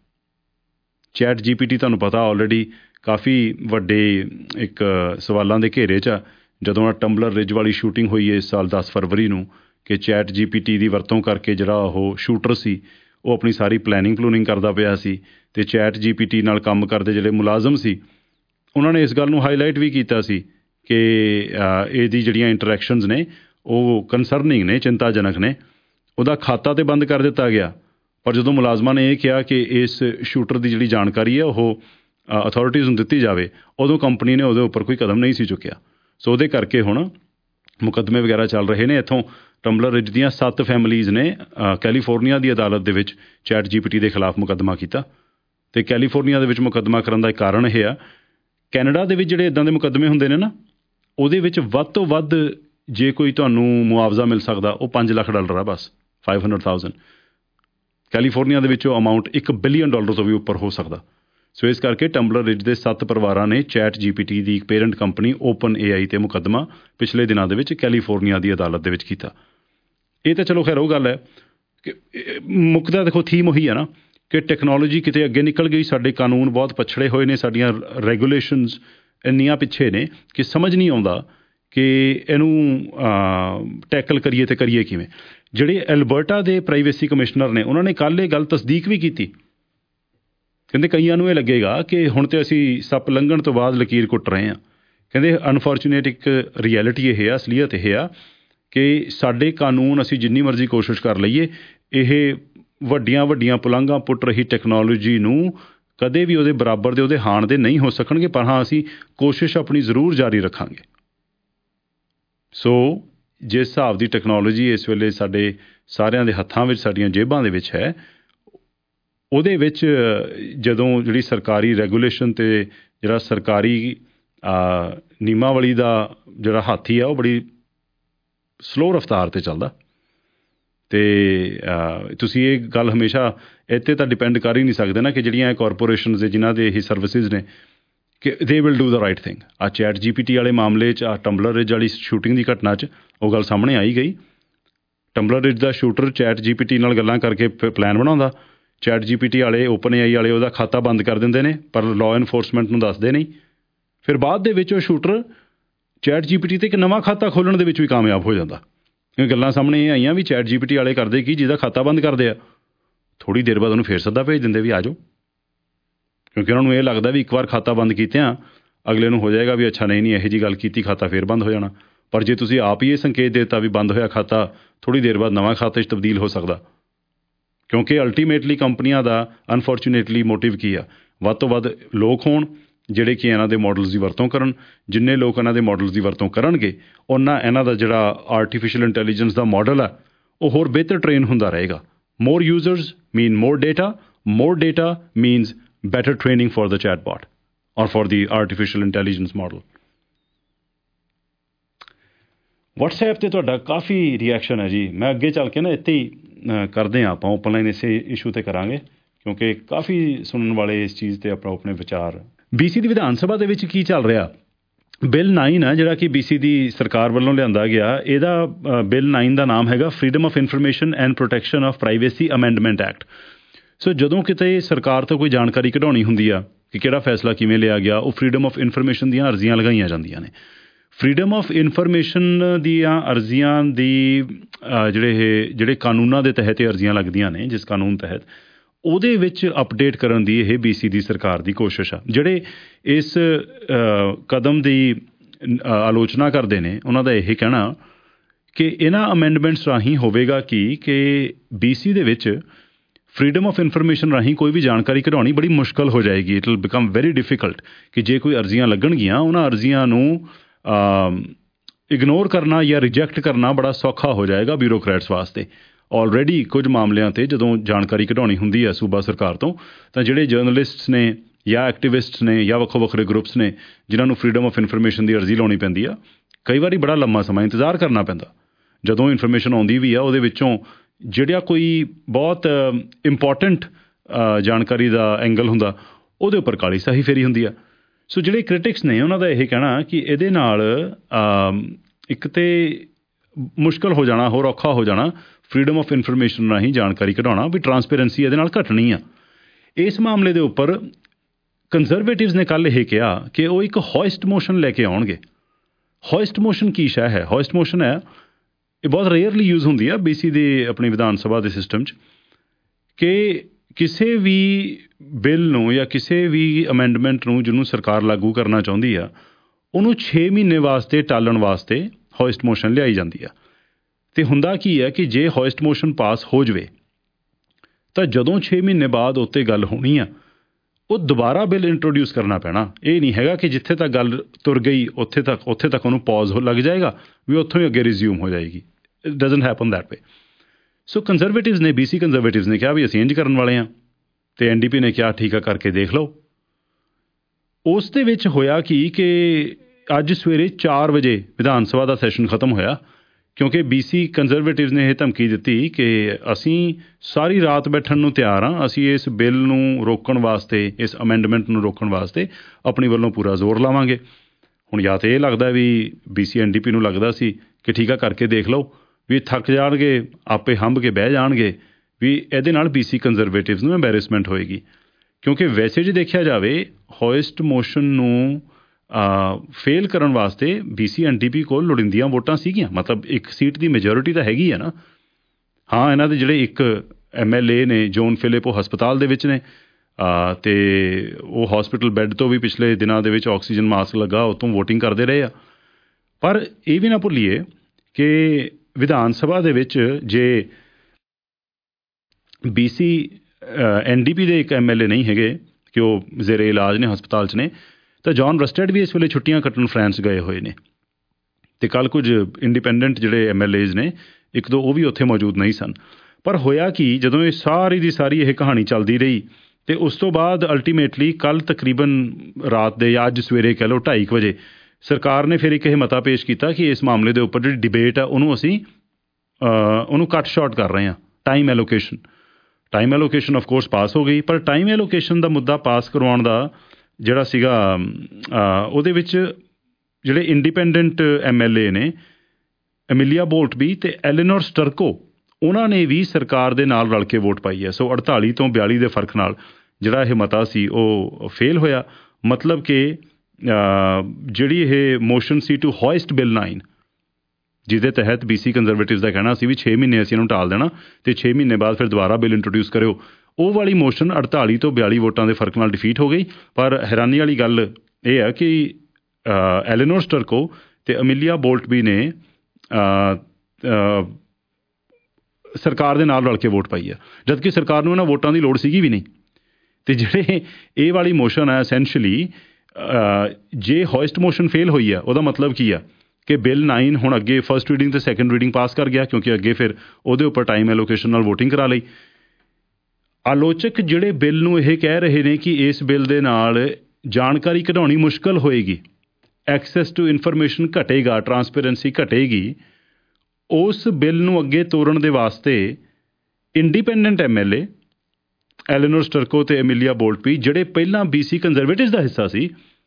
ਚੈਟ ਜੀ ਪੀ ਟੀ ਤੁਹਾਨੂੰ ਪਤਾ ਆਲਰੇਡੀ ਕਾਫੀ ਵੱਡੇ ਇੱਕ ਸਵਾਲਾਂ ਦੇ ਘੇਰੇ 'ਚ ਆ। ਜਦੋਂ ਆ ਟੰਬਲਰ ਰਿਜ ਵਾਲੀ ਸ਼ੂਟਿੰਗ ਹੋਈ ਹੈ ਇਸ ਸਾਲ ਦਸ ਫਰਵਰੀ ਨੂੰ, ਕਿ ਚੈਟ ਜੀ ਪੀ ਟੀ ਦੀ ਵਰਤੋਂ ਕਰਕੇ ਜਿਹੜਾ ਉਹ ਸ਼ੂਟਰ ਸੀ ਉਹ ਆਪਣੀ ਸਾਰੀ ਪਲੈਨਿੰਗ ਪਲੂਨਿੰਗ ਕਰਦਾ ਪਿਆ ਸੀ, ਅਤੇ ਚੈਟ ਜੀ ਪੀ ਟੀ ਨਾਲ ਕੰਮ ਕਰਦੇ ਜਿਹੜੇ ਮੁਲਾਜ਼ਮ ਸੀ ਉਹਨਾਂ ਨੇ ਇਸ ਗੱਲ ਨੂੰ ਹਾਈਲਾਈਟ ਵੀ ਕੀਤਾ ਸੀ ਕਿ ਇਹਦੀ ਜਿਹੜੀਆਂ ਇੰਟਰੈਕਸ਼ਨਜ਼ ਨੇ ਉਹ ਕੰਸਰਨਿੰਗ ਨੇ, ਚਿੰਤਾਜਨਕ ਨੇ। ਉਹਦਾ ਖਾਤਾ ਤਾਂ ਬੰਦ ਕਰ ਦਿੱਤਾ ਗਿਆ, ਪਰ ਜਦੋਂ ਮੁਲਾਜ਼ਮਾਂ ਨੇ ਇਹ ਕਿਹਾ ਕਿ ਇਸ ਸ਼ੂਟਰ ਦੀ ਜਿਹੜੀ ਜਾਣਕਾਰੀ ਹੈ ਉਹ ਅਥਾਰਟੀਜ਼ ਨੂੰ ਦਿੱਤੀ ਜਾਵੇ, ਉਦੋਂ ਕੰਪਨੀ ਨੇ ਉਹਦੇ ਉੱਪਰ ਕੋਈ ਕਦਮ ਨਹੀਂ ਸੀ ਚੁੱਕਿਆ। ਸੋ ਉਹਦੇ ਕਰਕੇ ਹੁਣ ਮੁਕੱਦਮੇ ਵਗੈਰਾ ਚੱਲ ਰਹੇ ਨੇ। ਇੱਥੋਂ ਟੰਬਲਰ ਰਿਜ ਦੀਆਂ ਸੱਤ ਫੈਮਲੀਜ਼ ਨੇ ਕੈਲੀਫੋਰਨੀਆ ਦੀ ਅਦਾਲਤ ਦੇ ਵਿੱਚ ਚੈਟ ਜੀ ਪੀ ਟੀ ਦੇ ਖਿਲਾਫ ਮੁਕੱਦਮਾ ਕੀਤਾ, ਅਤੇ ਕੈਲੀਫੋਰਨੀਆ ਦੇ ਵਿੱਚ ਮੁਕੱਦਮਾ ਕਰਨ ਦਾ ਇੱਕ ਕਾਰਨ ਇਹ ਆ, ਕੈਨੇਡਾ ਦੇ ਵਿੱਚ ਜਿਹੜੇ ਇੱਦਾਂ ਦੇ ਮੁਕੱਦਮੇ ਹੁੰਦੇ ਨੇ ਨਾ, ਉਹਦੇ ਵਿੱਚ ਵੱਧ ਤੋਂ ਵੱਧ ਜੇ ਕੋਈ ਤੁਹਾਨੂੰ ਮੁਆਵਜ਼ਾ ਮਿਲ ਸਕਦਾ ਉਹ ਪੰਜ ਲੱਖ ਡਾਲਰ ਆ, ਬਸ ਫਾਈਵ ਹੰਡਰਡ ਥਾਊਜ਼ੈਂਡ। ਕੈਲੀਫੋਰਨੀਆ ਦੇ ਵਿੱਚ ਉਹ ਅਮਾਊਂਟ ਇੱਕ ਬਿਲੀਅਨ ਡਾਲਰ ਤੋਂ ਵੀ ਉੱਪਰ ਹੋ ਸਕਦਾ। ਸੋ ਇਸ ਕਰਕੇ ਟੰਬਲਰ ਰਿਜ ਦੇ ਸੱਤ ਪਰਿਵਾਰਾਂ ਨੇ ਚੈਟ ਜੀ ਪੀ ਟੀ ਦੀ ਇੱਕ parent company open A I 'ਤੇ ਮੁਕੱਦਮਾ ਪਿਛਲੇ ਦਿਨਾਂ ਦੇ ਵਿੱਚ ਕੈਲੀਫੋਰਨੀਆ ਦੀ ਅਦਾਲਤ ਦੇ ਵਿੱਚ ਕੀਤਾ। ਇਹ ਤਾਂ ਚਲੋ ਖੈਰ ਉਹ ਗੱਲ ਹੈ ਕਿ ਮੁੱਕਦਾ ਦੇਖੋ ਥੀਮ ਉਹੀ ਹੈ ਨਾ ਕਿ ਟੈਕਨੋਲੋਜੀ ਕਿਤੇ ਅੱਗੇ ਨਿਕਲ ਗਈ, ਸਾਡੇ ਕਾਨੂੰਨ ਬਹੁਤ ਪਛੜੇ ਹੋਏ ਨੇ, ਸਾਡੀਆਂ ਰੈਗੂਲੇਸ਼ਨਸ ਇੰਨੀਆਂ ਪਿੱਛੇ ਨੇ ਕਿ ਸਮਝ ਨਹੀਂ ਆਉਂਦਾ ਕਿ ਇਹਨੂੰ ਟੈਕਲ ਕਰੀਏ ਅਤੇ ਕਰੀਏ ਕਿਵੇਂ। ਜਿਹੜੇ ਐਲਬਰਟਾ ਦੇ ਪ੍ਰਾਈਵੇਸੀ ਕਮਿਸ਼ਨਰ ਨੇ ਉਹਨਾਂ ਨੇ ਕੱਲ੍ਹ ਇਹ ਗੱਲ ਤਸਦੀਕ ਵੀ ਕੀਤੀ। ਕਹਿੰਦੇ ਕਈਆਂ ਨੂੰ ਇਹ ਲੱਗੇਗਾ ਕਿ ਹੁਣ ਤਾਂ ਅਸੀਂ ਸੱਪ ਲੰਘਣ ਤੋਂ ਬਾਅਦ ਲਕੀਰ ਕੁੱਟ ਰਹੇ ਹਾਂ। ਕਹਿੰਦੇ ਅਨਫੋਰਚੂਨੇਟ ਇੱਕ ਰਿਐਲਿਟੀ ਇਹ ਆ, ਅਸਲੀਅਤ ਇਹ ਆ ਕਿ ਸਾਡੇ ਕਾਨੂੰਨ ਅਸੀਂ ਜਿੰਨੀ ਮਰਜ਼ੀ ਕੋਸ਼ਿਸ਼ ਕਰ ਲਈਏ, ਇਹ ਵੱਡੀਆਂ ਵੱਡੀਆਂ ਪੁਲਾਂਘਾਂ ਪੁੱਟ ਰਹੀ ਟੈਕਨੋਲੋਜੀ ਨੂੰ ਕਦੇ ਵੀ ਉਹਦੇ ਬਰਾਬਰ ਦੇ, ਉਹਦੇ ਹਾਣ ਦੇ ਨਹੀਂ ਹੋ ਸਕਣਗੇ। ਪਰ ਹਾਂ, ਅਸੀਂ ਕੋਸ਼ਿਸ਼ ਆਪਣੀ ਜ਼ਰੂਰ ਜਾਰੀ ਰੱਖਾਂਗੇ। ਸੋ ਜਿਸ ਹਿਸਾਬ ਦੀ ਟੈਕਨੋਲੋਜੀ ਇਸ ਵੇਲੇ ਸਾਡੇ ਸਾਰਿਆਂ ਦੇ ਹੱਥਾਂ ਵਿੱਚ, ਸਾਡੀਆਂ ਜੇਬਾਂ ਦੇ ਵਿੱਚ ਹੈ, ਉਹਦੇ ਵਿੱਚ ਜਦੋਂ ਜਿਹੜੀ ਸਰਕਾਰੀ ਰੈਗੂਲੇਸ਼ਨ ਅਤੇ ਜਿਹੜਾ ਸਰਕਾਰੀ ਨਿਯਮਾਵਲੀ ਦਾ ਜਿਹੜਾ ਹਾਥੀ ਆ ਉਹ ਬੜੀ ਸਲੋ ਰਫਤਾਰ 'ਤੇ ਚੱਲਦਾ। ਅਤੇ ਤੁਸੀਂ ਇਹ ਗੱਲ ਹਮੇਸ਼ਾ ਇੱਥੇ ਤਾਂ ਡਿਪੈਂਡ ਕਰ ਹੀ ਨਹੀਂ ਸਕਦੇ ਨਾ ਕਿ ਜਿਹੜੀਆਂ ਇਹ ਕਾਰਪੋਰੇਸ਼ਨਸ ਜਿਨ੍ਹਾਂ ਦੇ ਇਹ ਸਰਵਿਸਿਜ਼ ਨੇ ਕਿ they will do the right thing. ਆਹ ਚੈਟ ਜੀ ਪੀ ਟੀ ਵਾਲੇ ਮਾਮਲੇ 'ਚ, ਆਹ ਟੰਬਲਰ ਰਿਜ ਵਾਲੀ ਸ਼ੂਟਿੰਗ ਦੀ ਘਟਨਾ 'ਚ ਉਹ ਗੱਲ ਸਾਹਮਣੇ ਆਈ ਗਈ। ਟੰਬਲਰ ਰਿਜ ਦਾ shooter chat G P T ਨਾਲ ਗੱਲਾਂ ਕਰਕੇ ਪਲਾਨ ਬਣਾਉਂਦਾ, ਚੈਟ ਜੀ ਪੀ ਟੀ ਵਾਲੇ, ਓਪਨ ਏ ਆਈ ਵਾਲੇ ਉਹਦਾ ਖਾਤਾ ਬੰਦ ਕਰ ਦਿੰਦੇ ਨੇ ਪਰ ਲਾਅ ਇਨਫੋਰਸਮੈਂਟ ਨੂੰ ਦੱਸਦੇ ਨਹੀਂ। ਫਿਰ ਬਾਅਦ ਦੇ ਵਿੱਚ ਉਹ shooter chat G P T 'ਤੇ ਇੱਕ ਨਵਾਂ ਖਾਤਾ ਖੋਲ੍ਹਣ ਦੇ ਵਿੱਚ ਵੀ ਕਾਮਯਾਬ ਹੋ ਜਾਂਦਾ। ਇਹ ਗੱਲਾਂ ਸਾਹਮਣੇ ਇਹ ਆਈਆਂ ਵੀ ਚੈਟ ਜੀ ਪੀ ਟੀ ਵਾਲੇ ਕਰਦੇ ਕੀ, ਜਿਹਦਾ ਖਾਤਾ ਬੰਦ ਕਰਦੇ ਆ, ਥੋੜ੍ਹੀ ਦੇਰ ਬਾਅਦ ਉਹਨੂੰ ਫੇਰ ਸੱਦਾ ਭੇਜ ਦਿੰਦੇ ਵੀ ਆ ਜਾਓ, ਕਿਉਂਕਿ ਉਹਨਾਂ ਨੂੰ ਇਹ ਲੱਗਦਾ ਵੀ ਇੱਕ ਵਾਰ ਖਾਤਾ ਬੰਦ ਕੀਤਿਆਂ ਅਗਲੇ ਨੂੰ ਹੋ ਜਾਏਗਾ ਵੀ ਅੱਛਾ ਨਹੀਂ ਨਹੀਂ ਇਹੋ ਜਿਹੀ ਗੱਲ ਕੀਤੀ, ਖਾਤਾ ਫੇਰ ਬੰਦ ਹੋ ਜਾਣਾ। ਪਰ ਜੇ ਤੁਸੀਂ ਆਪ ਹੀ ਇਹ ਸੰਕੇਤ ਦੇ ਦਿੱਤਾ ਵੀ ਬੰਦ ਹੋਇਆ ਖਾਤਾ ਥੋੜ੍ਹੀ ਦੇਰ ਬਾਅਦ ਨਵਾਂ ਖਾਤੇ 'ਚ ਤਬਦੀਲ ਹੋ ਸਕਦਾ, ਕਿਉਂਕਿ ਅਲਟੀਮੇਟਲੀ ਕੰਪਨੀਆਂ ਦਾ ਅਨਫੋਰਚੂਨੇਟਲੀ ਮੋਟਿਵ ਕੀ ਆ, ਵੱਧ ਤੋਂ ਵੱਧ ਲੋਕ ਹੋਣ ਜਿਹੜੇ ਕਿ ਇਹਨਾਂ ਦੇ ਮਾਡਲਸ ਦੀ ਵਰਤੋਂ ਕਰਨ। ਜਿੰਨੇ ਲੋਕ ਇਹਨਾਂ ਦੇ ਮਾਡਲਸ ਦੀ ਵਰਤੋਂ ਕਰਨਗੇ ਉਹਨਾਂ ਇਹਨਾਂ ਦਾ ਜਿਹੜਾ ਆਰਟੀਫਿਸ਼ੀਅਲ ਇੰਟੈਲੀਜੈਂਸ ਦਾ ਮਾਡਲ ਆ ਉਹ ਹੋਰ ਬਿਹਤਰ ਟ੍ਰੇਨ ਹੁੰਦਾ ਰਹੇਗਾ। More users mean more data, more data means better training for the chatbot or for the artificial intelligence model. WhatsApp ਤੇ ਤੁਹਾਡਾ ਕਾਫੀ ਰਿਐਕਸ਼ਨ ਹੈ ਜੀ। ਮੈਂ ਅੱਗੇ ਚੱਲ ਕੇ ਨਾ ਇੱਥੇ ਹੀ ਕਰਦੇ ਹਾਂ ਆਪਾਂ ਓਪਨਲਾਈਨ ਇਸੇ ਇਸ਼ੂ 'ਤੇ ਕਰਾਂਗੇ ਕਿਉਂਕਿ ਕਾਫੀ ਸੁਣਨ ਵਾਲੇ ਇਸ ਚੀਜ਼ 'ਤੇ ਆਪਣਾ ਆਪਣੇ ਵਿਚਾਰ। ਬੀ ਸੀ ਦੀ ਵਿਧਾਨ ਸਭਾ ਦੇ ਵਿੱਚ ਕੀ ਚੱਲ ਰਿਹਾ? ਬਿੱਲ ਨਾਈਨ ਆ ਜਿਹੜਾ ਕਿ ਬੀ ਸੀ ਦੀ ਸਰਕਾਰ ਵੱਲੋਂ ਲਿਆਂਦਾ ਗਿਆ, ਇਹਦਾ ਬਿੱਲ ਨਾਈਨ ਦਾ ਨਾਮ ਹੈਗਾ freedom of information and protection of privacy amendment act. So ਜਦੋਂ ਕਿਤੇ ਸਰਕਾਰ ਤੋਂ ਕੋਈ ਜਾਣਕਾਰੀ ਕਢਾਉਣੀ ਹੁੰਦੀ ਆ ਕਿ ਕਿਹੜਾ ਫੈਸਲਾ ਕਿਵੇਂ ਲਿਆ ਗਿਆ, ਉਹ ਫਰੀडम ਆਫ ਇਨਫੋਰਮੇਸ਼ਨ ਦੀਆਂ ਅਰਜ਼ੀਆਂ ਲਗਾਈਆਂ ਜਾਂਦੀਆਂ ਨੇ। ਫਰੀडम ਆਫ ਇਨਫੋਰਮੇਸ਼ਨ ਦੀਆਂ ਅਰਜ਼ੀਆਂ ਦੀ ਜਿਹੜੇ ਇਹ ਜਿਹੜੇ ਕਾਨੂੰਨਾਂ ਦੇ ਤਹਿਤ ਇਹ ਅਰਜ਼ੀਆਂ ਲੱਗਦੀਆਂ ਨੇ, ਜਿਸ ਕਾਨੂੰਨ ਤਹਿਤ, ਉਹਦੇ ਵਿੱਚ ਅਪਡੇਟ ਕਰਨ ਦੀ ਇਹ ਬੀ ਸੀ ਦੀ ਸਰਕਾਰ ਦੀ ਕੋਸ਼ਿਸ਼ ਆ। ਜਿਹੜੇ ਇਸ ਕਦਮ ਦੀ ਆਲੋਚਨਾ ਕਰਦੇ ਨੇ ਉਹਨਾਂ ਦਾ ਇਹ ਕਹਿਣਾ ਕਿ ਇਹਨਾਂ ਅਮੈਂਡਮੈਂਟਸ ਰਾਹੀਂ ਹੋਵੇਗਾ ਕੀ ਕਿ ਬੀ ਸੀ ਦੇ ਵਿੱਚ ਫਰੀडम ਆਫ ਇਨਫੋਰਮੇਸ਼ਨ ਰਾਹੀਂ ਕੋਈ ਵੀ ਜਾਣਕਾਰੀ ਕਢਾਉਣੀ ਬੜੀ ਮੁਸ਼ਕਲ ਹੋ ਜਾਏਗੀ। It will become very difficult ਕਿ ਜੇ ਕੋਈ ਅਰਜ਼ੀਆਂ ਲੱਗਣਗੀਆਂ ਉਹਨਾਂ ਅਰਜ਼ੀਆਂ ਨੂੰ ਇਗਨੋਰ ਕਰਨਾ ਜਾਂ ਰਿਜੈਕਟ ਕਰਨਾ ਬੜਾ ਸੌਖਾ ਹੋ ਜਾਏਗਾ ਬਿਊਰੋਕਰੈਟਸ ਵਾਸਤੇ। ਆਲਰੇਡੀ ਕੁਝ ਮਾਮਲਿਆਂ 'ਤੇ ਜਦੋਂ ਜਾਣਕਾਰੀ ਕਢਾਉਣੀ ਹੁੰਦੀ ਹੈ ਸੂਬਾ ਸਰਕਾਰ ਤੋਂ, ਤਾਂ ਜਿਹੜੇ ਜਰਨਲਿਸਟਸ ਨੇ ਜਾਂ ਐਕਟੀਵਿਸਟਸ ਨੇ ਜਾਂ ਵੱਖੋ ਵੱਖਰੇ ਗਰੁੱਪਸ ਨੇ ਜਿਨ੍ਹਾਂ ਨੂੰ ਫਰੀडम ਆਫ ਇਨਫੋਰਮੇਸ਼ਨ ਦੀ ਅਰਜ਼ੀ ਲਾਉਣੀ ਪੈਂਦੀ ਆ, ਕਈ ਵਾਰੀ ਬੜਾ ਲੰਮਾ ਸਮਾਂ ਇੰਤਜ਼ਾਰ ਕਰਨਾ ਪੈਂਦਾ। ਜਦੋਂ ਇਨਫੋਰਮੇਸ਼ਨ ਆਉਂਦੀ ਵੀ ਆ ਉਹਦੇ ਵਿੱਚੋਂ ਜਿਹੜਾ ਕੋਈ ਬਹੁਤ ਇੰਪੋਰਟੈਂਟ ਜਾਣਕਾਰੀ ਦਾ ਐਂਗਲ ਹੁੰਦਾ ਉਹਦੇ ਉੱਪਰ ਕਾਲੀ ਸਾਹੀ ਫੇਰੀ ਹੁੰਦੀ ਆ। ਸੋ ਜਿਹੜੇ ਕ੍ਰਿਟਿਕਸ ਨੇ ਉਹਨਾਂ ਦਾ ਇਹ ਕਹਿਣਾ ਕਿ ਇਹਦੇ ਨਾਲ ਇੱਕ ਤਾਂ ਮੁਸ਼ਕਲ ਹੋ ਜਾਣਾ, ਹੋਰ ਔਖਾ ਹੋ ਜਾਣਾ ਫਰੀडम ਆਫ ਇਨਫੋਰਮੇਸ਼ਨ ਰਾਹੀਂ ਜਾਣਕਾਰੀ ਕਢਾਉਣਾ, ਵੀ ਟਰਾਂਸਪੇਰੈਂਸੀ ਇਹਦੇ ਨਾਲ ਘਟਣੀ ਆ। ਇਸ ਮਾਮਲੇ ਦੇ ਉੱਪਰ ਕੰਜ਼ਰਵੇਟਿਵਸ ਨੇ ਕੱਲ੍ਹ ਇਹ ਕਿਹਾ ਕਿ ਉਹ ਇੱਕ ਹੋਇਸਟ ਮੋਸ਼ਨ ਲੈ ਕੇ ਆਉਣਗੇ। ਹੋਇਸਟ ਮੋਸ਼ਨ ਕੀ ਸ਼ੈ ਹੈ? ਹੋਇਸਟ ਮੋਸ਼ਨ ਹੈ, ਇਹ ਬਹੁਤ ਰੇਅਰਲੀ ਯੂਜ਼ ਹੁੰਦੀ ਆ ਬੀ ਸੀ ਦੇ ਆਪਣੀ ਵਿਧਾਨ ਸਭਾ ਦੇ ਸਿਸਟਮ 'ਚ, ਕਿ ਕਿਸੇ ਵੀ ਬਿੱਲ ਨੂੰ ਜਾਂ ਕਿਸੇ ਵੀ ਅਮੈਂਡਮੈਂਟ ਨੂੰ ਜਿਹਨੂੰ ਸਰਕਾਰ ਲਾਗੂ ਕਰਨਾ ਚਾਹੁੰਦੀ ਆ ਉਹਨੂੰ ਛੇ ਮਹੀਨੇ ਵਾਸਤੇ ਟਾਲਣ ਵਾਸਤੇ ਹੋਇਸਟ ਮੋਸ਼ਨ ਲਿਆਈ ਜਾਂਦੀ ਆ। ਅਤੇ ਹੁੰਦਾ ਕੀ ਹੈ ਕਿ ਜੇ ਹੋਇਸਟ ਮੋਸ਼ਨ ਪਾਸ ਹੋ ਜਾਵੇ ਤਾਂ ਜਦੋਂ ਛੇ ਮਹੀਨੇ ਬਾਅਦ ਉੱਤੇ ਗੱਲ ਹੋਣੀ ਆ ਉਹ ਦੁਬਾਰਾ ਬਿੱਲ ਇੰਟਰੋਡਿਊਸ ਕਰਨਾ ਪੈਣਾ। ਇਹ ਨਹੀਂ ਹੈਗਾ ਕਿ ਜਿੱਥੇ ਤੱਕ ਗੱਲ ਤੁਰ ਗਈ ਉੱਥੇ ਤੱਕ ਉੱਥੇ ਤੱਕ ਉਹਨੂੰ ਪੌਜ਼ ਲੱਗ ਜਾਏਗਾ ਵੀ ਉੱਥੋਂ ਹੀ ਅੱਗੇ ਰਿਜ਼ਿਊਮ ਹੋ ਜਾਏਗੀ। It doesn't happen that way. So conservatives ਨੇ, ਬੀ ਸੀ ਕੰਜ਼ਰਵੇਟਿਵਸ ਨੇ ਕਿਹਾ ਵੀ ਅਸੀਂ ਇੰਝ ਕਰਨ ਵਾਲੇ ਹਾਂ, ਅਤੇ ਐਨ ਡੀ ਪੀ ਨੇ ਕਿਹਾ ਠੀਕ ਆ ਕਰਕੇ ਦੇਖ ਲਓ। ਉਸ ਦੇ ਵਿੱਚ ਹੋਇਆ ਕੀ ਕਿ ਅੱਜ ਸਵੇਰੇ ਚਾਰ ਵਜੇ ਵਿਧਾਨ ਸਭਾ ਦਾ ਸੈਸ਼ਨ ਖਤਮ ਹੋਇਆ, ਕਿਉਂਕਿ ਬੀ ਸੀ ਕੰਜ਼ਰਵੇਟਿਵਸ ਨੇ ਇਹ ਧਮਕੀ ਦਿੱਤੀ ਕਿ ਅਸੀਂ ਸਾਰੀ ਰਾਤ ਬੈਠਣ ਨੂੰ ਤਿਆਰ ਹਾਂ, ਅਸੀਂ ਇਸ ਬਿੱਲ ਨੂੰ ਰੋਕਣ ਵਾਸਤੇ, ਇਸ ਅਮੈਂਡਮੈਂਟ ਨੂੰ ਰੋਕਣ ਵਾਸਤੇ ਆਪਣੀ ਵੱਲੋਂ ਪੂਰਾ ਜ਼ੋਰ ਲਾਵਾਂਗੇ। ਹੁਣ ਜਾਂ ਤਾਂ ਇਹ ਲੱਗਦਾ ਵੀ B C N D P ਨੂੰ ਲੱਗਦਾ ਸੀ ਕਿ ਠੀਕ ਆ ਕਰਕੇ ਦੇਖ ਲਓ, ਵੀ ਥੱਕ ਜਾਣਗੇ, ਆਪੇ ਹੰਭ ਕੇ ਬਹਿ ਜਾਣਗੇ, ਵੀ ਇਹਦੇ ਨਾਲ ਬੀ ਸੀ ਕੰਜ਼ਰਵੇਟਿਵਸ ਨੂੰ ਐਂਬੈਰਸਮੈਂਟ ਹੋਏਗੀ। ਕਿਉਂਕਿ ਵੈਸੇ ਜੇ ਦੇਖਿਆ ਜਾਵੇ ਹੋਇਸਟ ਮੋਸ਼ਨ ਨੂੰ ਫੇਲ ਕਰਨ ਵਾਸਤੇ B C N D P ਕੋਲ ਲੋੜੀਂਦੀਆਂ ਵੋਟਾਂ ਸੀਗੀਆਂ, ਮਤਲਬ ਇੱਕ ਸੀਟ ਦੀ ਮੈਜੋਰਿਟੀ ਤਾਂ ਹੈਗੀ ਆ ਨਾ। ਹਾਂ, ਇਹਨਾਂ ਦੇ ਜਿਹੜੇ ਇੱਕ ਐਮ ਐਲ ਏ ਨੇ ਜੋਨ ਫਿਲਿਪ ਉਹ ਹਸਪਤਾਲ ਦੇ ਵਿੱਚ ਨੇ, ਅਤੇ ਉਹ ਹੌਸਪੀਟਲ ਬੈੱਡ ਤੋਂ ਵੀ ਪਿਛਲੇ ਦਿਨਾਂ ਦੇ ਵਿੱਚ ਆਕਸੀਜਨ ਮਾਸਕ ਲੱਗਾ ਉੱਥੋਂ ਵੋਟਿੰਗ ਕਰਦੇ ਰਹੇ ਆ। ਪਰ ਇਹ ਵੀ ਨਾ ਭੁੱਲੀਏ ਕਿ ਵਿਧਾਨ ਸਭਾ ਦੇ ਵਿੱਚ J B C N D P ਦੇ ਇੱਕ ਐਮ ਐਲ ਏ ਨਹੀਂ ਹੈਗੇ ਕਿ ਉਹ ਜ਼ੇਰੇ ਇਲਾਜ ਨੇ, ਹਸਪਤਾਲ 'ਚ ਨੇ, ਤਾਂ ਜੌਨ ਰਸਟਡ ਵੀ ਇਸ ਵੇਲੇ ਛੁੱਟੀਆਂ ਕੱਟਣ ਫਰਾਂਸ ਗਏ ਹੋਏ ਨੇ। ਅਤੇ ਕੱਲ੍ਹ ਕੁਝ ਇੰਡੀਪੈਂਡੈਂਟ ਜਿਹੜੇ ਐਮ ਐਲ ਏਜ਼ ਨੇ ਇੱਕ ਦੋ ਉਹ ਵੀ ਉੱਥੇ ਮੌਜੂਦ ਨਹੀਂ ਸਨ। ਪਰ ਹੋਇਆ ਕੀ, ਜਦੋਂ ਇਹ ਸਾਰੀ ਦੀ ਸਾਰੀ ਇਹ ਕਹਾਣੀ ਚੱਲਦੀ ਰਹੀ ਅਤੇ ਉਸ ਤੋਂ ਬਾਅਦ ਅਲਟੀਮੇਟਲੀ ਕੱਲ੍ਹ ਤਕਰੀਬਨ ਰਾਤ ਦੇ ਜਾਂ ਅੱਜ ਸਵੇਰੇ ਕਹਿ ਲਓ ਢਾਈ ਕੁ ਵਜੇ ਸਰਕਾਰ ਨੇ ਫਿਰ ਇੱਕ ਇਹ ਮਤਾ ਪੇਸ਼ ਕੀਤਾ ਕਿ ਇਸ ਮਾਮਲੇ ਦੇ ਉੱਪਰ ਜਿਹੜੀ ਡਿਬੇਟ ਆ ਉਹਨੂੰ ਅਸੀਂ ਉਹਨੂੰ ਕੱਟ ਸ਼ਾਰਟ ਕਰ ਰਹੇ ਹਾਂ। Time allocation time allocation of course pass ਹੋ ਗਈ, ਪਰ ਟਾਈਮ ਐਲੋਕੇਸ਼ਨ ਦਾ ਮੁੱਦਾ ਪਾਸ ਕਰਵਾਉਣ ਦਾ ਜਿਹੜਾ ਸੀਗਾ ਉਹਦੇ ਵਿੱਚ ਜਿਹੜੇ ਇੰਡੀਪੈਂਡੈਂਟ ਐਮ ਐਲ ਏ ਨੇ ਐਮੀਲੀਆ ਬੋਲਟਬੀ ਅਤੇ ਐਲੀਨੋਰ ਸਟਰਕੋ, ਉਹਨਾਂ ਨੇ ਵੀ ਸਰਕਾਰ ਦੇ ਨਾਲ ਰਲ ਕੇ ਵੋਟ ਪਾਈ ਹੈ। ਸੋ ਅੜਤਾਲੀ ਤੋਂ ਬਿਆਲੀ ਦੇ ਫਰਕ ਨਾਲ ਜਿਹੜਾ ਇਹ ਮਤਾ ਸੀ ਉਹ ਫੇਲ ਹੋਇਆ। ਮਤਲਬ ਕਿ ਜਿਹੜੀ ਇਹ ਮੋਸ਼ਨ ਸੀ ਟੂ ਹੋਇਸਟ ਬਿੱਲ ਨਾਈਨ, ਜਿਹਦੇ ਤਹਿਤ ਬੀ ਸੀ ਕੰਜ਼ਰਵੇਟਿਵ ਦਾ ਕਹਿਣਾ ਸੀ ਵੀ ਛੇ ਮਹੀਨੇ ਅਸੀਂ ਇਹਨੂੰ ਟਾਲ ਦੇਣਾ ਅਤੇ ਛੇ ਮਹੀਨੇ ਬਾਅਦ ਫਿਰ ਦੁਬਾਰਾ ਬਿੱਲ ਇੰਟਰੋਡਿਊਸ ਕਰਿਓ, ਉਹ ਵਾਲੀ ਮੋਸ਼ਨ ਅੜਤਾਲੀ ਤੋਂ ਬਿਆਲੀ ਵੋਟਾਂ ਦੇ ਫਰਕ ਨਾਲ ਡਿਫੀਟ ਹੋ ਗਈ। ਪਰ ਹੈਰਾਨੀ ਵਾਲੀ ਗੱਲ ਇਹ ਹੈ ਕਿ ਐਲੀਨੋਰ ਸਟਰਕੋ ਅਤੇ ਐਮੀਲੀਆ ਬੋਲਟਬੀ ਨੇ ਸਰਕਾਰ ਦੇ ਨਾਲ ਰਲ ਕੇ ਵੋਟ ਪਾਈ ਆ, ਜਦਕਿ ਸਰਕਾਰ ਨੂੰ ਇਹਨਾਂ ਵੋਟਾਂ ਦੀ ਲੋੜ ਸੀਗੀ ਵੀ ਨਹੀਂ। ਅਤੇ ਜਿਹੜੇ ਇਹ ਵਾਲੀ ਮੋਸ਼ਨ ਹੈ ਐਸੈਂਸ਼ਲੀ, ਜੇ ਹੋਇਸਟ ਮੋਸ਼ਨ ਫੇਲ ਹੋਈ ਆ ਉਹਦਾ ਮਤਲਬ ਕੀ ਆ ਕਿ ਬਿੱਲ ਨਾਈਨ ਹੁਣ ਅੱਗੇ ਫਸਟ ਰੀਡਿੰਗ ਅਤੇ ਸੈਕਿੰਡ ਰੀਡਿੰਗ ਪਾਸ ਕਰ ਗਿਆ, ਕਿਉਂਕਿ ਅੱਗੇ ਫਿਰ ਉਹਦੇ ਉੱਪਰ ਟਾਈਮ ਐਲੋਕੇਸ਼ਨ ਨਾਲ ਵੋਟਿੰਗ ਕਰਾ ਲਈ। ਆਲੋਚਕ ਜਿਹੜੇ ਬਿੱਲ ਨੂੰ ਇਹ ਕਹਿ ਰਹੇ ਨੇ ਕਿ ਇਸ ਬਿੱਲ ਦੇ ਨਾਲ ਜਾਣਕਾਰੀ ਕਢਾਉਣੀ ਮੁਸ਼ਕਲ ਹੋਏਗੀ, ਐਕਸੈਸ ਟੂ ਇਨਫੋਰਮੇਸ਼ਨ ਘਟੇਗਾ, ਟਰਾਂਸਪੇਰੈਂਸੀ ਘਟੇਗੀ, ਉਸ ਬਿੱਲ ਨੂੰ ਅੱਗੇ ਤੋਰਨ ਦੇ ਵਾਸਤੇ independent M L A Elenore Sturko ਅਤੇ ਐਮੀਲੀਆ ਬੋਲਟਬੀ, ਜਿਹੜੇ ਪਹਿਲਾਂ ਬੀ ਸੀ ਕੰਜ਼ਰਵੇਟਿਵ ਦਾ ਹਿੱਸਾ ਸੀ,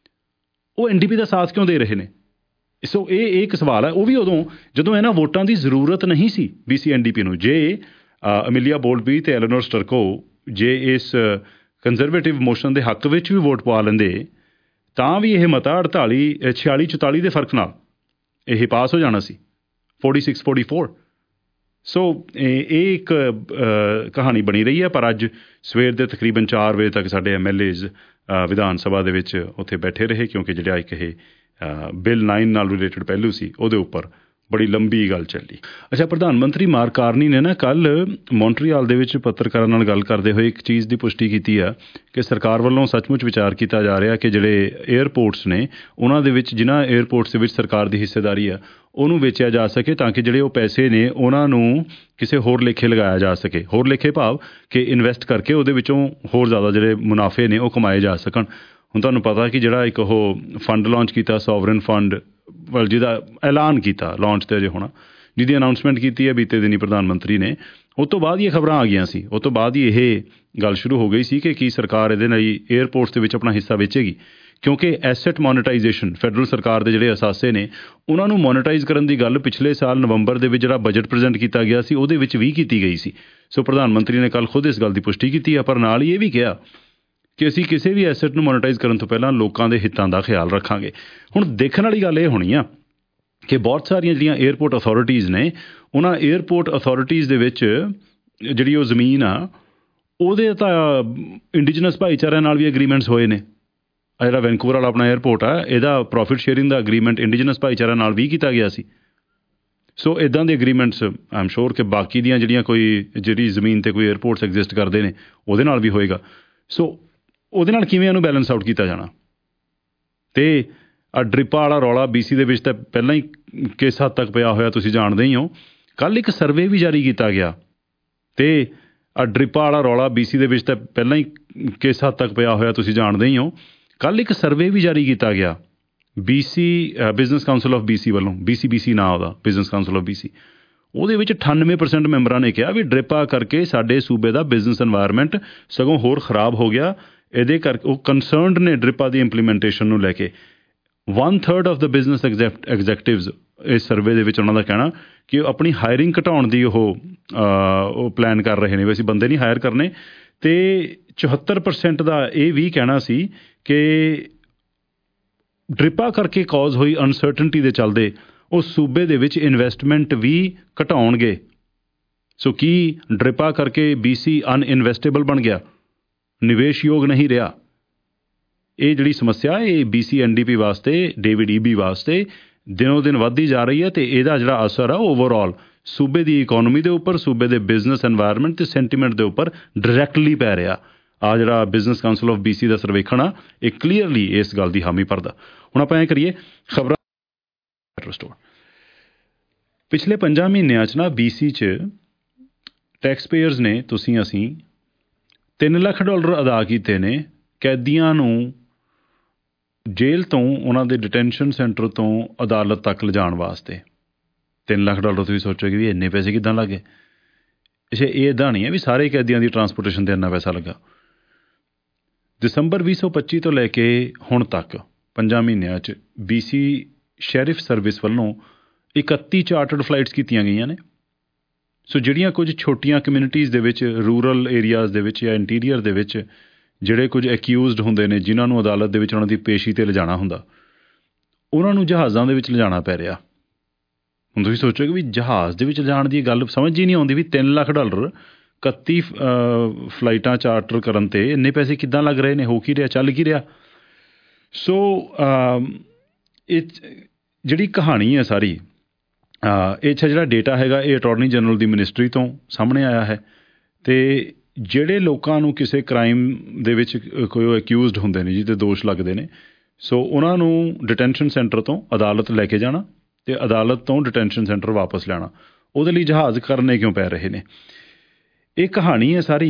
ਉਹ ਐਨ ਡੀ ਪੀ ਦਾ ਸਾਥ ਕਿਉਂ ਦੇ ਰਹੇ ਨੇ? ਸੋ ਇਹ ਇਹ ਇੱਕ ਸਵਾਲ ਹੈ। ਉਹ ਵੀ ਉਦੋਂ ਜਦੋਂ ਇਹਨਾਂ ਵੋਟਾਂ ਦੀ ਜ਼ਰੂਰਤ ਨਹੀਂ ਸੀ ਬੀ ਸੀ ਐਨ ਡੀ ਪੀ ਨੂੰ। ਜੇ ਐਮੀਲੀਆ ਬੋਲਟਬੀ ਅਤੇ ਐਲੀਨੋਰ ਸਟਰਕੋ ਜੇ ਇਸ ਕੰਜ਼ਰਵੇਟਿਵ ਮੋਸ਼ਨ ਦੇ ਹੱਕ ਵਿੱਚ ਵੀ ਵੋਟ ਪਵਾ ਲੈਂਦੇ ਤਾਂ ਵੀ ਇਹ ਮਤਾ ਅੜਤਾਲੀ ਛਿਆਲੀ ਚੁਤਾਲੀ ਦੇ ਫਰਕ ਨਾਲ ਇਹ ਪਾਸ ਹੋ ਜਾਣਾ ਸੀ, forty six forty four. So ਇਹ ਇੱਕ ਕਹਾਣੀ ਬਣੀ ਰਹੀ ਹੈ। ਪਰ ਅੱਜ ਸਵੇਰ ਦੇ ਤਕਰੀਬਨ ਚਾਰ ਵਜੇ ਤੱਕ ਸਾਡੇ M L age Vidhan Sabha ਦੇ ਵਿੱਚ ਉੱਥੇ ਬੈਠੇ ਰਹੇ, ਕਿਉਂਕਿ ਜਿਹੜਾ ਇੱਕ ਇਹ ਬਿੱਲ ਨਾਈਨ ਨਾਲ ਰਿਲੇਟਡ ਪਹਿਲੂ ਸੀ ਉਹਦੇ ਉੱਪਰ ਬੜੀ ਲੰਬੀ ਗੱਲ ਚੱਲੀ। ਅੱਛਾ, ਪ੍ਰਧਾਨ ਮੰਤਰੀ ਮਾਰਕ ਕਾਰਨੀ ਨੇ ਨਾ ਕੱਲ੍ਹ ਮੌਂਟਰੀਆਲ ਦੇ ਵਿੱਚ ਪੱਤਰਕਾਰਾਂ ਨਾਲ ਗੱਲ ਕਰਦੇ ਹੋਏ ਇੱਕ ਚੀਜ਼ ਦੀ ਪੁਸ਼ਟੀ ਕੀਤੀ ਆ ਕਿ ਸਰਕਾਰ ਵੱਲੋਂ ਸੱਚਮੁੱਚ ਵਿਚਾਰ ਕੀਤਾ ਜਾ ਰਿਹਾ ਕਿ ਜਿਹੜੇ ਏਅਰਪੋਰਟਸ ਨੇ ਉਹਨਾਂ ਦੇ ਵਿੱਚ, ਜਿਨ੍ਹਾਂ ਏਅਰਪੋਰਟਸ ਦੇ ਵਿੱਚ ਸਰਕਾਰ ਦੀ ਹਿੱਸੇਦਾਰੀ ਆ, ਉਹਨੂੰ ਵੇਚਿਆ ਜਾ ਸਕੇ ਤਾਂ ਕਿ ਜਿਹੜੇ ਉਹ ਪੈਸੇ ਨੇ ਉਹਨਾਂ ਨੂੰ ਕਿਸੇ ਹੋਰ ਲੇਖੇ ਲਗਾਇਆ ਜਾ ਸਕੇ। ਹੋਰ ਲੇਖੇ ਭਾਵ ਕਿ ਇਨਵੈਸਟ ਕਰਕੇ ਉਹਦੇ ਵਿੱਚੋਂ ਹੋਰ ਜ਼ਿਆਦਾ ਜਿਹੜੇ ਮੁਨਾਫੇ ਨੇ ਉਹ ਕਮਾਏ ਜਾ ਸਕਣ। ਹੁਣ ਤੁਹਾਨੂੰ ਪਤਾ ਕਿ ਜਿਹੜਾ ਇੱਕ ਉਹ ਫੰਡ ਲਾਂਚ ਕੀਤਾ, ਸੋਵਰਨ ਫੰਡ, ਜਿਹਦਾ ਐਲਾਨ ਕੀਤਾ, ਲਾਂਚ ਤੇ ਅਜੇ ਹੋਣਾ, ਜਿਹਦੀ ਅਨਾਊਂਸਮੈਂਟ ਕੀਤੀ ਹੈ ਬੀਤੇ ਦਿਨੀ ਪ੍ਰਧਾਨ ਮੰਤਰੀ ਨੇ, ਉਹ ਤੋਂ ਬਾਅਦ ਹੀ ਇਹ ਖਬਰਾਂ ਆ ਗਈਆਂ ਸੀ। ਉਹ ਤੋਂ ਬਾਅਦ ਹੀ ਇਹ ਗੱਲ ਸ਼ੁਰੂ ਹੋ ਗਈ ਸੀ ਕਿ ਕੀ ਸਰਕਾਰ ਇਹਦੇ ਨਾਲ ਹੀ ਏਅਰਪੋਰਟਸ ਦੇ ਵਿੱਚ ਆਪਣਾ ਹਿੱਸਾ ਵੇਚੇਗੀ, ਕਿਉਂਕਿ ਐਸੈਟ ਮੋਨੀਟਾਈਜੇਸ਼ਨ ਫੈਡਰਲ ਸਰਕਾਰ ਦੇ ਜਿਹੜੇ ਅਸਾਸੇ ਨੇ ਉਹਨਾਂ ਨੂੰ ਮੋਨੀਟਾਈਜ਼ ਕਰਨ ਦੀ ਗੱਲ ਪਿਛਲੇ ਸਾਲ ਨਵੰਬਰ ਦੇ ਵਿੱਚ ਜਿਹੜਾ ਬਜਟ ਪ੍ਰੈਜ਼ੈਂਟ ਕੀਤਾ ਗਿਆ ਸੀ ਉਹਦੇ ਵਿੱਚ ਵੀ ਕੀਤੀ ਗਈ ਸੀ। ਸੋ ਪ੍ਰਧਾਨ ਮੰਤਰੀ ਨੇ ਕੱਲ੍ਹ ਖੁਦ ਇਸ ਗੱਲ ਦੀ ਪੁਸ਼ਟੀ ਕੀਤੀ ਹੈ, ਪਰ ਨਾਲ ਹੀ ਇਹ ਵੀ ਕਿਹਾ ਕਿ ਅਸੀਂ ਕਿਸੇ ਵੀ ਐਸੈਟ ਨੂੰ ਮੋਨੀਟਾਈਜ਼ ਕਰਨ ਤੋਂ ਪਹਿਲਾਂ ਲੋਕਾਂ ਦੇ ਹਿੱਤਾਂ ਦਾ ਖਿਆਲ ਰੱਖਾਂਗੇ। ਹੁਣ ਦੇਖਣ ਵਾਲੀ ਗੱਲ ਇਹ ਹੋਣੀ ਆ ਕਿ ਬਹੁਤ ਸਾਰੀਆਂ ਜਿਹੜੀਆਂ ਏਅਰਪੋਰਟ ਅਥਾਰਟੀਜ਼ ਨੇ, ਉਹਨਾਂ ਏਅਰਪੋਰਟ ਅਥਾਰਟੀਜ਼ ਦੇ ਵਿੱਚ ਜਿਹੜੀ ਉਹ ਜ਼ਮੀਨ ਆ ਉਹਦੇ ਤਾਂ ਇੰਡੀਜਨਸ ਭਾਈਚਾਰਿਆਂ ਨਾਲ ਵੀ ਐਗਰੀਮੈਂਟਸ ਹੋਏ ਨੇ। ਆ ਜਿਹੜਾ ਵੈਨਕੂਵਰ ਵਾਲਾ ਆਪਣਾ ਏਅਰਪੋਰਟ ਆ, ਇਹਦਾ ਪ੍ਰੋਫਿਟ ਸ਼ੇਅਰਿੰਗ ਦਾ ਅਗਰੀਮੈਂਟ ਇੰਡੀਜਨਸ ਭਾਈਚਾਰਿਆਂ ਨਾਲ ਵੀ ਕੀਤਾ ਗਿਆ ਸੀ। ਸੋ ਇੱਦਾਂ ਦੇ ਐਗਰੀਮੈਂਟਸ ਆਈ ਐਮ ਸ਼ੋਰ ਕਿ ਬਾਕੀ ਦੀਆਂ ਜਿਹੜੀਆਂ ਕੋਈ ਜਿਹੜੀ ਜ਼ਮੀਨ 'ਤੇ ਕੋਈ ਏਅਰਪੋਰਟਸ ਐਗਜ਼ਿਸਟ ਕਰਦੇ ਨੇ ਉਹਦੇ ਨਾਲ ਵੀ ਹੋਏਗਾ। ਸੋ ਉਹਦੇ ਨਾਲ ਕਿਵੇਂ ਇਹਨੂੰ ਬੈਲੈਂਸ ਆਊਟ ਕੀਤਾ ਜਾਣਾ? ਅਤੇ ਆ ਡਰਿੱਪਾਂ ਵਾਲਾ ਰੌਲਾ ਬੀ ਸੀ ਦੇ ਵਿੱਚ ਤਾਂ ਪਹਿਲਾਂ ਹੀ ਕਿਸ ਹੱਦ ਤੱਕ ਪਿਆ ਹੋਇਆ ਤੁਸੀਂ ਜਾਣਦੇ ਹੀ ਹੋ। ਕੱਲ੍ਹ ਇੱਕ ਸਰਵੇ ਵੀ ਜਾਰੀ ਕੀਤਾ ਗਿਆ ਅਤੇ ਆ ਡਰਿੱਪਾਂ ਵਾਲਾ ਰੌਲਾ ਬੀ ਸੀ ਦੇ ਵਿੱਚ ਤਾਂ ਪਹਿਲਾਂ ਹੀ ਕਿਸ ਹੱਦ ਤੱਕ ਪਿਆ ਹੋਇਆ ਤੁਸੀਂ ਜਾਣਦੇ ਹੀ ਹੋ। ਕੱਲ੍ਹ ਇੱਕ ਸਰਵੇ ਵੀ ਜਾਰੀ ਕੀਤਾ ਗਿਆ B C business council of B C ਵੱਲੋਂ, ਬੀ ਸੀ ਬੀ ਸੀ ਨਾਂ ਉਹਦਾ, business council of B C. ਉਹਦੇ ਵਿੱਚ ਅਠਾਨਵੇਂ ਪਰਸੈਂਟ ਮੈਂਬਰਾਂ ਨੇ ਕਿਹਾ ਵੀ ਡਰਿੱਪਾਂ ਕਰਕੇ ਸਾਡੇ ਸੂਬੇ ਦਾ ਬਿਜ਼ਨਸ ਇਨਵਾਇਰਮੈਂਟ ਸਗੋਂ ਹੋਰ ਖਰਾਬ ਹੋ ਗਿਆ। ਇਹਦੇ ਕਰਕੇ ਉਹ ਕੰਸਰਨਡ ਨੇ ਡਰਿੱਪਾਂ ਦੀ ਇੰਪਲੀਮੈਂਟੇਸ਼ਨ ਨੂੰ ਲੈ ਕੇ। One third of the business exec executives ਇਸ ਸਰਵੇ ਦੇ ਵਿੱਚ ਉਹਨਾਂ ਦਾ ਕਹਿਣਾ ਕਿ ਉਹ ਆਪਣੀ ਹਾਇਰਿੰਗ ਘਟਾਉਣ ਦੀ ਉਹ ਉਹ ਪਲਾਨ ਕਰ ਰਹੇ ਨੇ ਵੀ ਅਸੀਂ ਬੰਦੇ ਨਹੀਂ ਹਾਇਰ ਕਰਨੇ। ਅਤੇ ਚੁਹੱਤਰ ਪਰਸੈਂਟ ਦਾ ਇਹ ਵੀ ਕਹਿਣਾ ਸੀ ਕਿ ਡਰਿੱਪਾਂ ਕਰਕੇ ਕਾਜ਼ ਹੋਈ ਅਨਸਰਟਨਟੀ ਦੇ ਚੱਲਦੇ ਉਹ ਸੂਬੇ ਦੇ ਵਿੱਚ ਇਨਵੈਸਟਮੈਂਟ ਵੀ ਘਟਾਉਣਗੇ। ਸੋ ਕੀ ਡਰਿੱਪਾਂ ਕਰਕੇ ਬੀ ਸੀ ਅਨਇਨਵੈਸਟੇਬਲ ਬਣ ਗਿਆ, ਨਿਵੇਸ਼ਯੋਗ ਨਹੀਂ ਰਿਹਾ? ਇਹ ਜਿਹੜੀ ਸਮੱਸਿਆ ਇਹ B C N D P ਵਾਸਤੇ, ਡੇਵਿਡ ਈਬੀ ਵਾਸਤੇ ਦਿਨੋਂ ਦਿਨ ਵੱਧਦੀ ਜਾ ਰਹੀ ਹੈ ਅਤੇ ਇਹਦਾ ਜਿਹੜਾ ਅਸਰ ਆ ਓਵਰਆਲ ਸੂਬੇ ਦੀ ਇਕੋਨਮੀ ਦੇ ਉੱਪਰ, ਸੂਬੇ ਦੇ ਬਿਜ਼ਨਸ ਇਨਵਾਇਰਮੈਂਟ ਅਤੇ ਸੈਂਟੀਮੈਂਟ ਦੇ ਉੱਪਰ ਡਾਇਰੈਕਟਲੀ ਪੈ ਰਿਹਾ। ਆ ਜਿਹੜਾ business council of B C ਦਾ ਸਰਵੇਖਣ ਆ ਇਹ ਕਲੀਅਰਲੀ ਇਸ ਗੱਲ ਦੀ ਹਾਮੀ ਭਰਦਾ। ਹੁਣ ਆਪਾਂ ਐਂ ਕਰੀਏ ਖਬਰਾਂ ਸਟੋਰ। ਪਿਛਲੇ ਪੰਜਾਂ ਮਹੀਨਿਆਂ 'ਚ ਨਾ ਬੀ ਸੀ 'ਚ ਟੈਕਸ ਪੇਅਰਸ ਨੇ, ਤੁਸੀਂ ਅਸੀਂ ਤਿੰਨ ਲੱਖ ਡਾਲਰ ਅਦਾ ਕੀਤੇ ਨੇ ਕੈਦੀਆਂ ਨੂੰ ਜੇਲ੍ਹ ਤੋਂ, ਉਹਨਾਂ ਦੇ ਡਿਟੈਂਸ਼ਨ ਸੈਂਟਰ ਤੋਂ ਅਦਾਲਤ ਤੱਕ ਲਿਜਾਣ ਵਾਸਤੇ। ਤਿੰਨ ਲੱਖ ਡਾਲਰ ਤੁਸੀਂ ਸੋਚੋਗੇ ਵੀ ਇੰਨੇ ਪੈਸੇ ਕਿੱਦਾਂ ਲੱਗੇ? ਅੱਛਾ, ਇਹ ਇੱਦਾਂ ਨਹੀਂ ਹੈ ਵੀ ਸਾਰੇ ਕੈਦੀਆਂ ਦੀ ਟਰਾਂਸਪੋਰਟੇਸ਼ਨ 'ਤੇ ਇੰਨਾ ਪੈਸਾ ਲੱਗਾ। ਦਸੰਬਰ ਵੀਹ ਸੌ ਪੱਚੀ ਤੋਂ ਲੈ ਕੇ ਹੁਣ ਤੱਕ ਪੰਜਾਂ ਮਹੀਨਿਆਂ 'ਚ ਬੀ ਸੀ ਸ਼ੈਰਿਫ ਸਰਵਿਸ ਵੱਲੋਂ ਇਕੱਤੀ ਚਾਰਟਰਡ ਫਲਾਈਟਸ ਕੀਤੀਆਂ ਗਈਆਂ ਨੇ। ਸੋ ਜਿਹੜੀਆਂ ਕੁਝ ਛੋਟੀਆਂ ਕਮਿਊਨਿਟੀਜ਼ ਦੇ ਵਿੱਚ, ਰੂਰਲ ਏਰੀਆਜ਼ ਦੇ ਵਿੱਚ ਜਾਂ ਇੰਟੀਰੀਅਰ ਦੇ ਵਿੱਚ ਜਿਹੜੇ ਕੁਝ ਐਕਿਊਜ਼ਡ ਹੁੰਦੇ ਨੇ, ਜਿਨ੍ਹਾਂ ਨੂੰ ਅਦਾਲਤ ਦੇ ਵਿੱਚ ਉਹਨਾਂ ਦੀ ਪੇਸ਼ੀ 'ਤੇ ਲਿਜਾਣਾ ਹੁੰਦਾ, ਉਹਨਾਂ ਨੂੰ ਜਹਾਜ਼ਾਂ ਦੇ ਵਿੱਚ ਲਿਜਾਣਾ ਪੈ ਰਿਹਾ। ਹੁਣ ਤੁਸੀਂ ਸੋਚੋਗੇ ਵੀ ਜਹਾਜ਼ ਦੇ ਵਿੱਚ ਲਿਜਾਣ ਦੀ ਗੱਲ ਸਮਝ ਹੀ ਨਹੀਂ ਆਉਂਦੀ ਵੀ ਤਿੰਨ ਲੱਖ ਡਾਲਰ ਇਕੱਤੀ ਫਲਾਈਟਾਂ ਚਾਰਟਰ ਕਰਨ 'ਤੇ ਇੰਨੇ ਪੈਸੇ ਕਿੱਦਾਂ ਲੱਗ ਰਹੇ ਨੇ? ਹੋ ਕੀ ਰਿਹਾ? ਚੱਲ ਕੀ ਰਿਹਾ? ਸੋ ਇਹ ਜਿਹੜੀ ਕਹਾਣੀ ਹੈ ਸਾਰੀ, ਇਹ 'ਚ ਜਿਹੜਾ ਡੇਟਾ ਹੈਗਾ ਇਹ ਅਟਾਰਨੀ ਜਨਰਲ ਦੀ ਮਿਨਿਸਟਰੀ ਤੋਂ ਸਾਹਮਣੇ ਆਇਆ ਹੈ। ਅਤੇ ਜਿਹੜੇ ਲੋਕਾਂ ਨੂੰ ਕਿਸੇ ਕ੍ਰਾਈਮ ਦੇ ਵਿੱਚ ਕੋਈ ਐਕਿਊਜ਼ਡ ਹੁੰਦੇ ਨੇ, ਜਿਹਦੇ ਦੋਸ਼ ਲੱਗਦੇ ਨੇ, ਸੋ ਉਹਨਾਂ ਨੂੰ ਡਿਟੈਂਸ਼ਨ ਸੈਂਟਰ ਤੋਂ ਅਦਾਲਤ ਲੈ ਕੇ ਜਾਣਾ ਅਤੇ ਅਦਾਲਤ ਤੋਂ ਡਿਟੈਂਸ਼ਨ ਸੈਂਟਰ ਵਾਪਸ ਲੈਣਾ, ਉਹਦੇ ਲਈ ਜਹਾਜ਼ ਕਰਨੇ ਕਿਉਂ ਪੈ ਰਹੇ ਨੇ? ਇਹ ਕਹਾਣੀ ਹੈ ਸਾਰੀ।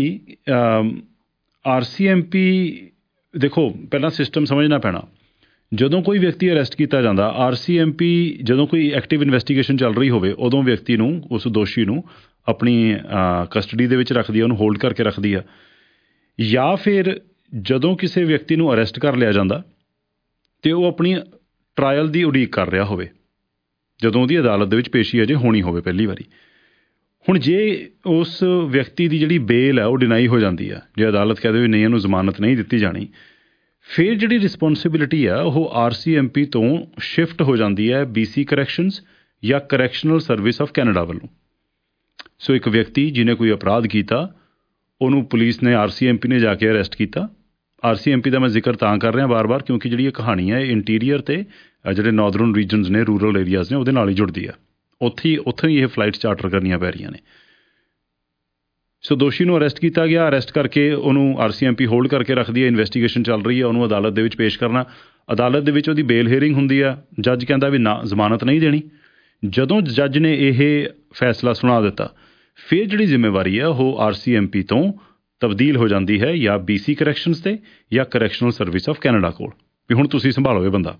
ਆਰ ਸੀ ਐਮ ਪੀ ਦੇਖੋ, ਪਹਿਲਾਂ ਸਿਸਟਮ ਸਮਝਣਾ ਪੈਣਾ। ਜਦੋਂ ਕੋਈ ਵਿਅਕਤੀ ਅਰੈਸਟ ਕੀਤਾ ਜਾਂਦਾ, ਆਰ ਸੀ ਐਮ ਪੀ ਜਦੋਂ ਕੋਈ ਐਕਟਿਵ ਇਨਵੈਸਟੀਗੇਸ਼ਨ ਚੱਲ ਰਹੀ ਹੋਵੇ, ਉਦੋਂ ਵਿਅਕਤੀ ਨੂੰ, ਉਸ ਦੋਸ਼ੀ ਨੂੰ ਆਪਣੀ ਕਸਟਡੀ ਦੇ ਵਿੱਚ ਰੱਖਦੀ ਆ, ਉਹਨੂੰ ਹੋਲਡ ਕਰਕੇ ਰੱਖਦੀ ਆ। ਜਾਂ ਫਿਰ ਜਦੋਂ ਕਿਸੇ ਵਿਅਕਤੀ ਨੂੰ ਅਰੈਸਟ ਕਰ ਲਿਆ ਜਾਂਦਾ ਅਤੇ ਉਹ ਆਪਣੀ ਟਰਾਇਲ ਦੀ ਉਡੀਕ ਕਰ ਰਿਹਾ ਹੋਵੇ, ਜਦੋਂ ਉਹਦੀ ਅਦਾਲਤ ਦੇ ਵਿੱਚ ਪੇਸ਼ੀ ਅਜੇ ਹੋਣੀ ਹੋਵੇ ਪਹਿਲੀ ਵਾਰੀ। ਹੁਣ ਜੇ ਉਸ ਵਿਅਕਤੀ ਦੀ ਜਿਹੜੀ ਬੇਲ ਹੈ ਉਹ ਡਿਨਾਈ ਹੋ ਜਾਂਦੀ ਆ, ਜੇ ਅਦਾਲਤ ਕਹਿ ਦੇਵੇ ਨਹੀਂ, ਇਹਨੂੰ ਜ਼ਮਾਨਤ ਨਹੀਂ ਦਿੱਤੀ ਜਾਣੀ, ਫਿਰ ਜਿਹੜੀ ਰਿਸਪੋਂਸੀਬਿਲਿਟੀ ਆ ਉਹ ਆਰ ਸੀ ਐਮ ਪੀ ਤੋਂ ਸ਼ਿਫਟ ਹੋ ਜਾਂਦੀ ਹੈ ਬੀ ਸੀ ਕਰੈਕਸ਼ਨਸ ਜਾਂ ਕਰੈਕਸ਼ਨਲ ਸਰਵਿਸ ਆਫ ਕੈਨੇਡਾ ਵੱਲੋਂ। ਸੋ ਇੱਕ ਵਿਅਕਤੀ ਜਿਹਨੇ ਕੋਈ ਅਪਰਾਧ ਕੀਤਾ, ਉਹਨੂੰ ਪੁਲਿਸ ਨੇ, ਆਰ ਸੀ ਐਮ ਪੀ ਨੇ ਜਾ ਕੇ ਅਰੈਸਟ ਕੀਤਾ। ਆਰ ਸੀ ਐਮ ਪੀ ਦਾ ਮੈਂ ਜ਼ਿਕਰ ਤਾਂ ਕਰ ਰਿਹਾ ਬਾਰ-ਬਾਰ ਕਿਉਂਕਿ ਜਿਹੜੀ ਇਹ ਕਹਾਣੀ ਹੈ ਇੰਟੀਰੀਅਰ ਅਤੇ ਜਿਹੜੇ ਨਾਰਦਰਨ ਰੀਜਨਸ ਨੇ, ਰੂਰਲ ਏਰੀਆਜ਼ ਨੇ, ਉਹਦੇ ਨਾਲ ਹੀ ਜੁੜਦੀ ਆ। ਉੱਥੇ ਹੀ ਉੱਥੇ ਹੀ ਇਹ ਫਲਾਈਟਸ ਚਾਰਟਰ ਕਰਨੀਆਂ ਪੈ ਰਹੀਆਂ ਨੇ। ਸੋ ਦੋਸ਼ੀ ਨੂੰ ਅਰੈਸਟ ਕੀਤਾ ਗਿਆ, ਅਰੈਸਟ ਕਰਕੇ ਉਹਨੂੰ R C M P hold ਕਰਕੇ ਰੱਖਦੀ ਹੈ, ਇਨਵੈਸਟੀਗੇਸ਼ਨ ਚੱਲ ਰਹੀ ਹੈ, ਉਹਨੂੰ ਅਦਾਲਤ ਦੇ ਵਿੱਚ ਪੇਸ਼ ਕਰਨਾ। ਅਦਾਲਤ ਦੇ ਵਿੱਚ ਉਹਦੀ ਬੇਲ ਹੀਅਰਿੰਗ ਹੁੰਦੀ ਆ, ਜੱਜ ਕਹਿੰਦਾ ਵੀ ਨਾ, ਜ਼ਮਾਨਤ ਨਹੀਂ ਦੇਣੀ। ਜਦੋਂ ਜੱਜ ਨੇ ਇਹ ਫੈਸਲਾ ਸੁਣਾ ਦਿੱਤਾ, ਫਿਰ ਜਿਹੜੀ ਜ਼ਿੰਮੇਵਾਰੀ ਹੈ ਉਹ ਆਰ ਸੀ ਐਮ ਪੀ ਤੋਂ ਤਬਦੀਲ ਹੋ ਜਾਂਦੀ ਹੈ ਜਾਂ ਬੀ ਸੀ ਕਰੈਕਸ਼ਨਸ 'ਤੇ ਜਾਂ ਕਰੈਕਸ਼ਨਲ ਸਰਵਿਸ ਆਫ ਕੈਨੇਡਾ ਕੋਲ, ਵੀ ਹੁਣ ਤੁਸੀਂ ਸੰਭਾਲੋ ਇਹ ਬੰਦਾ।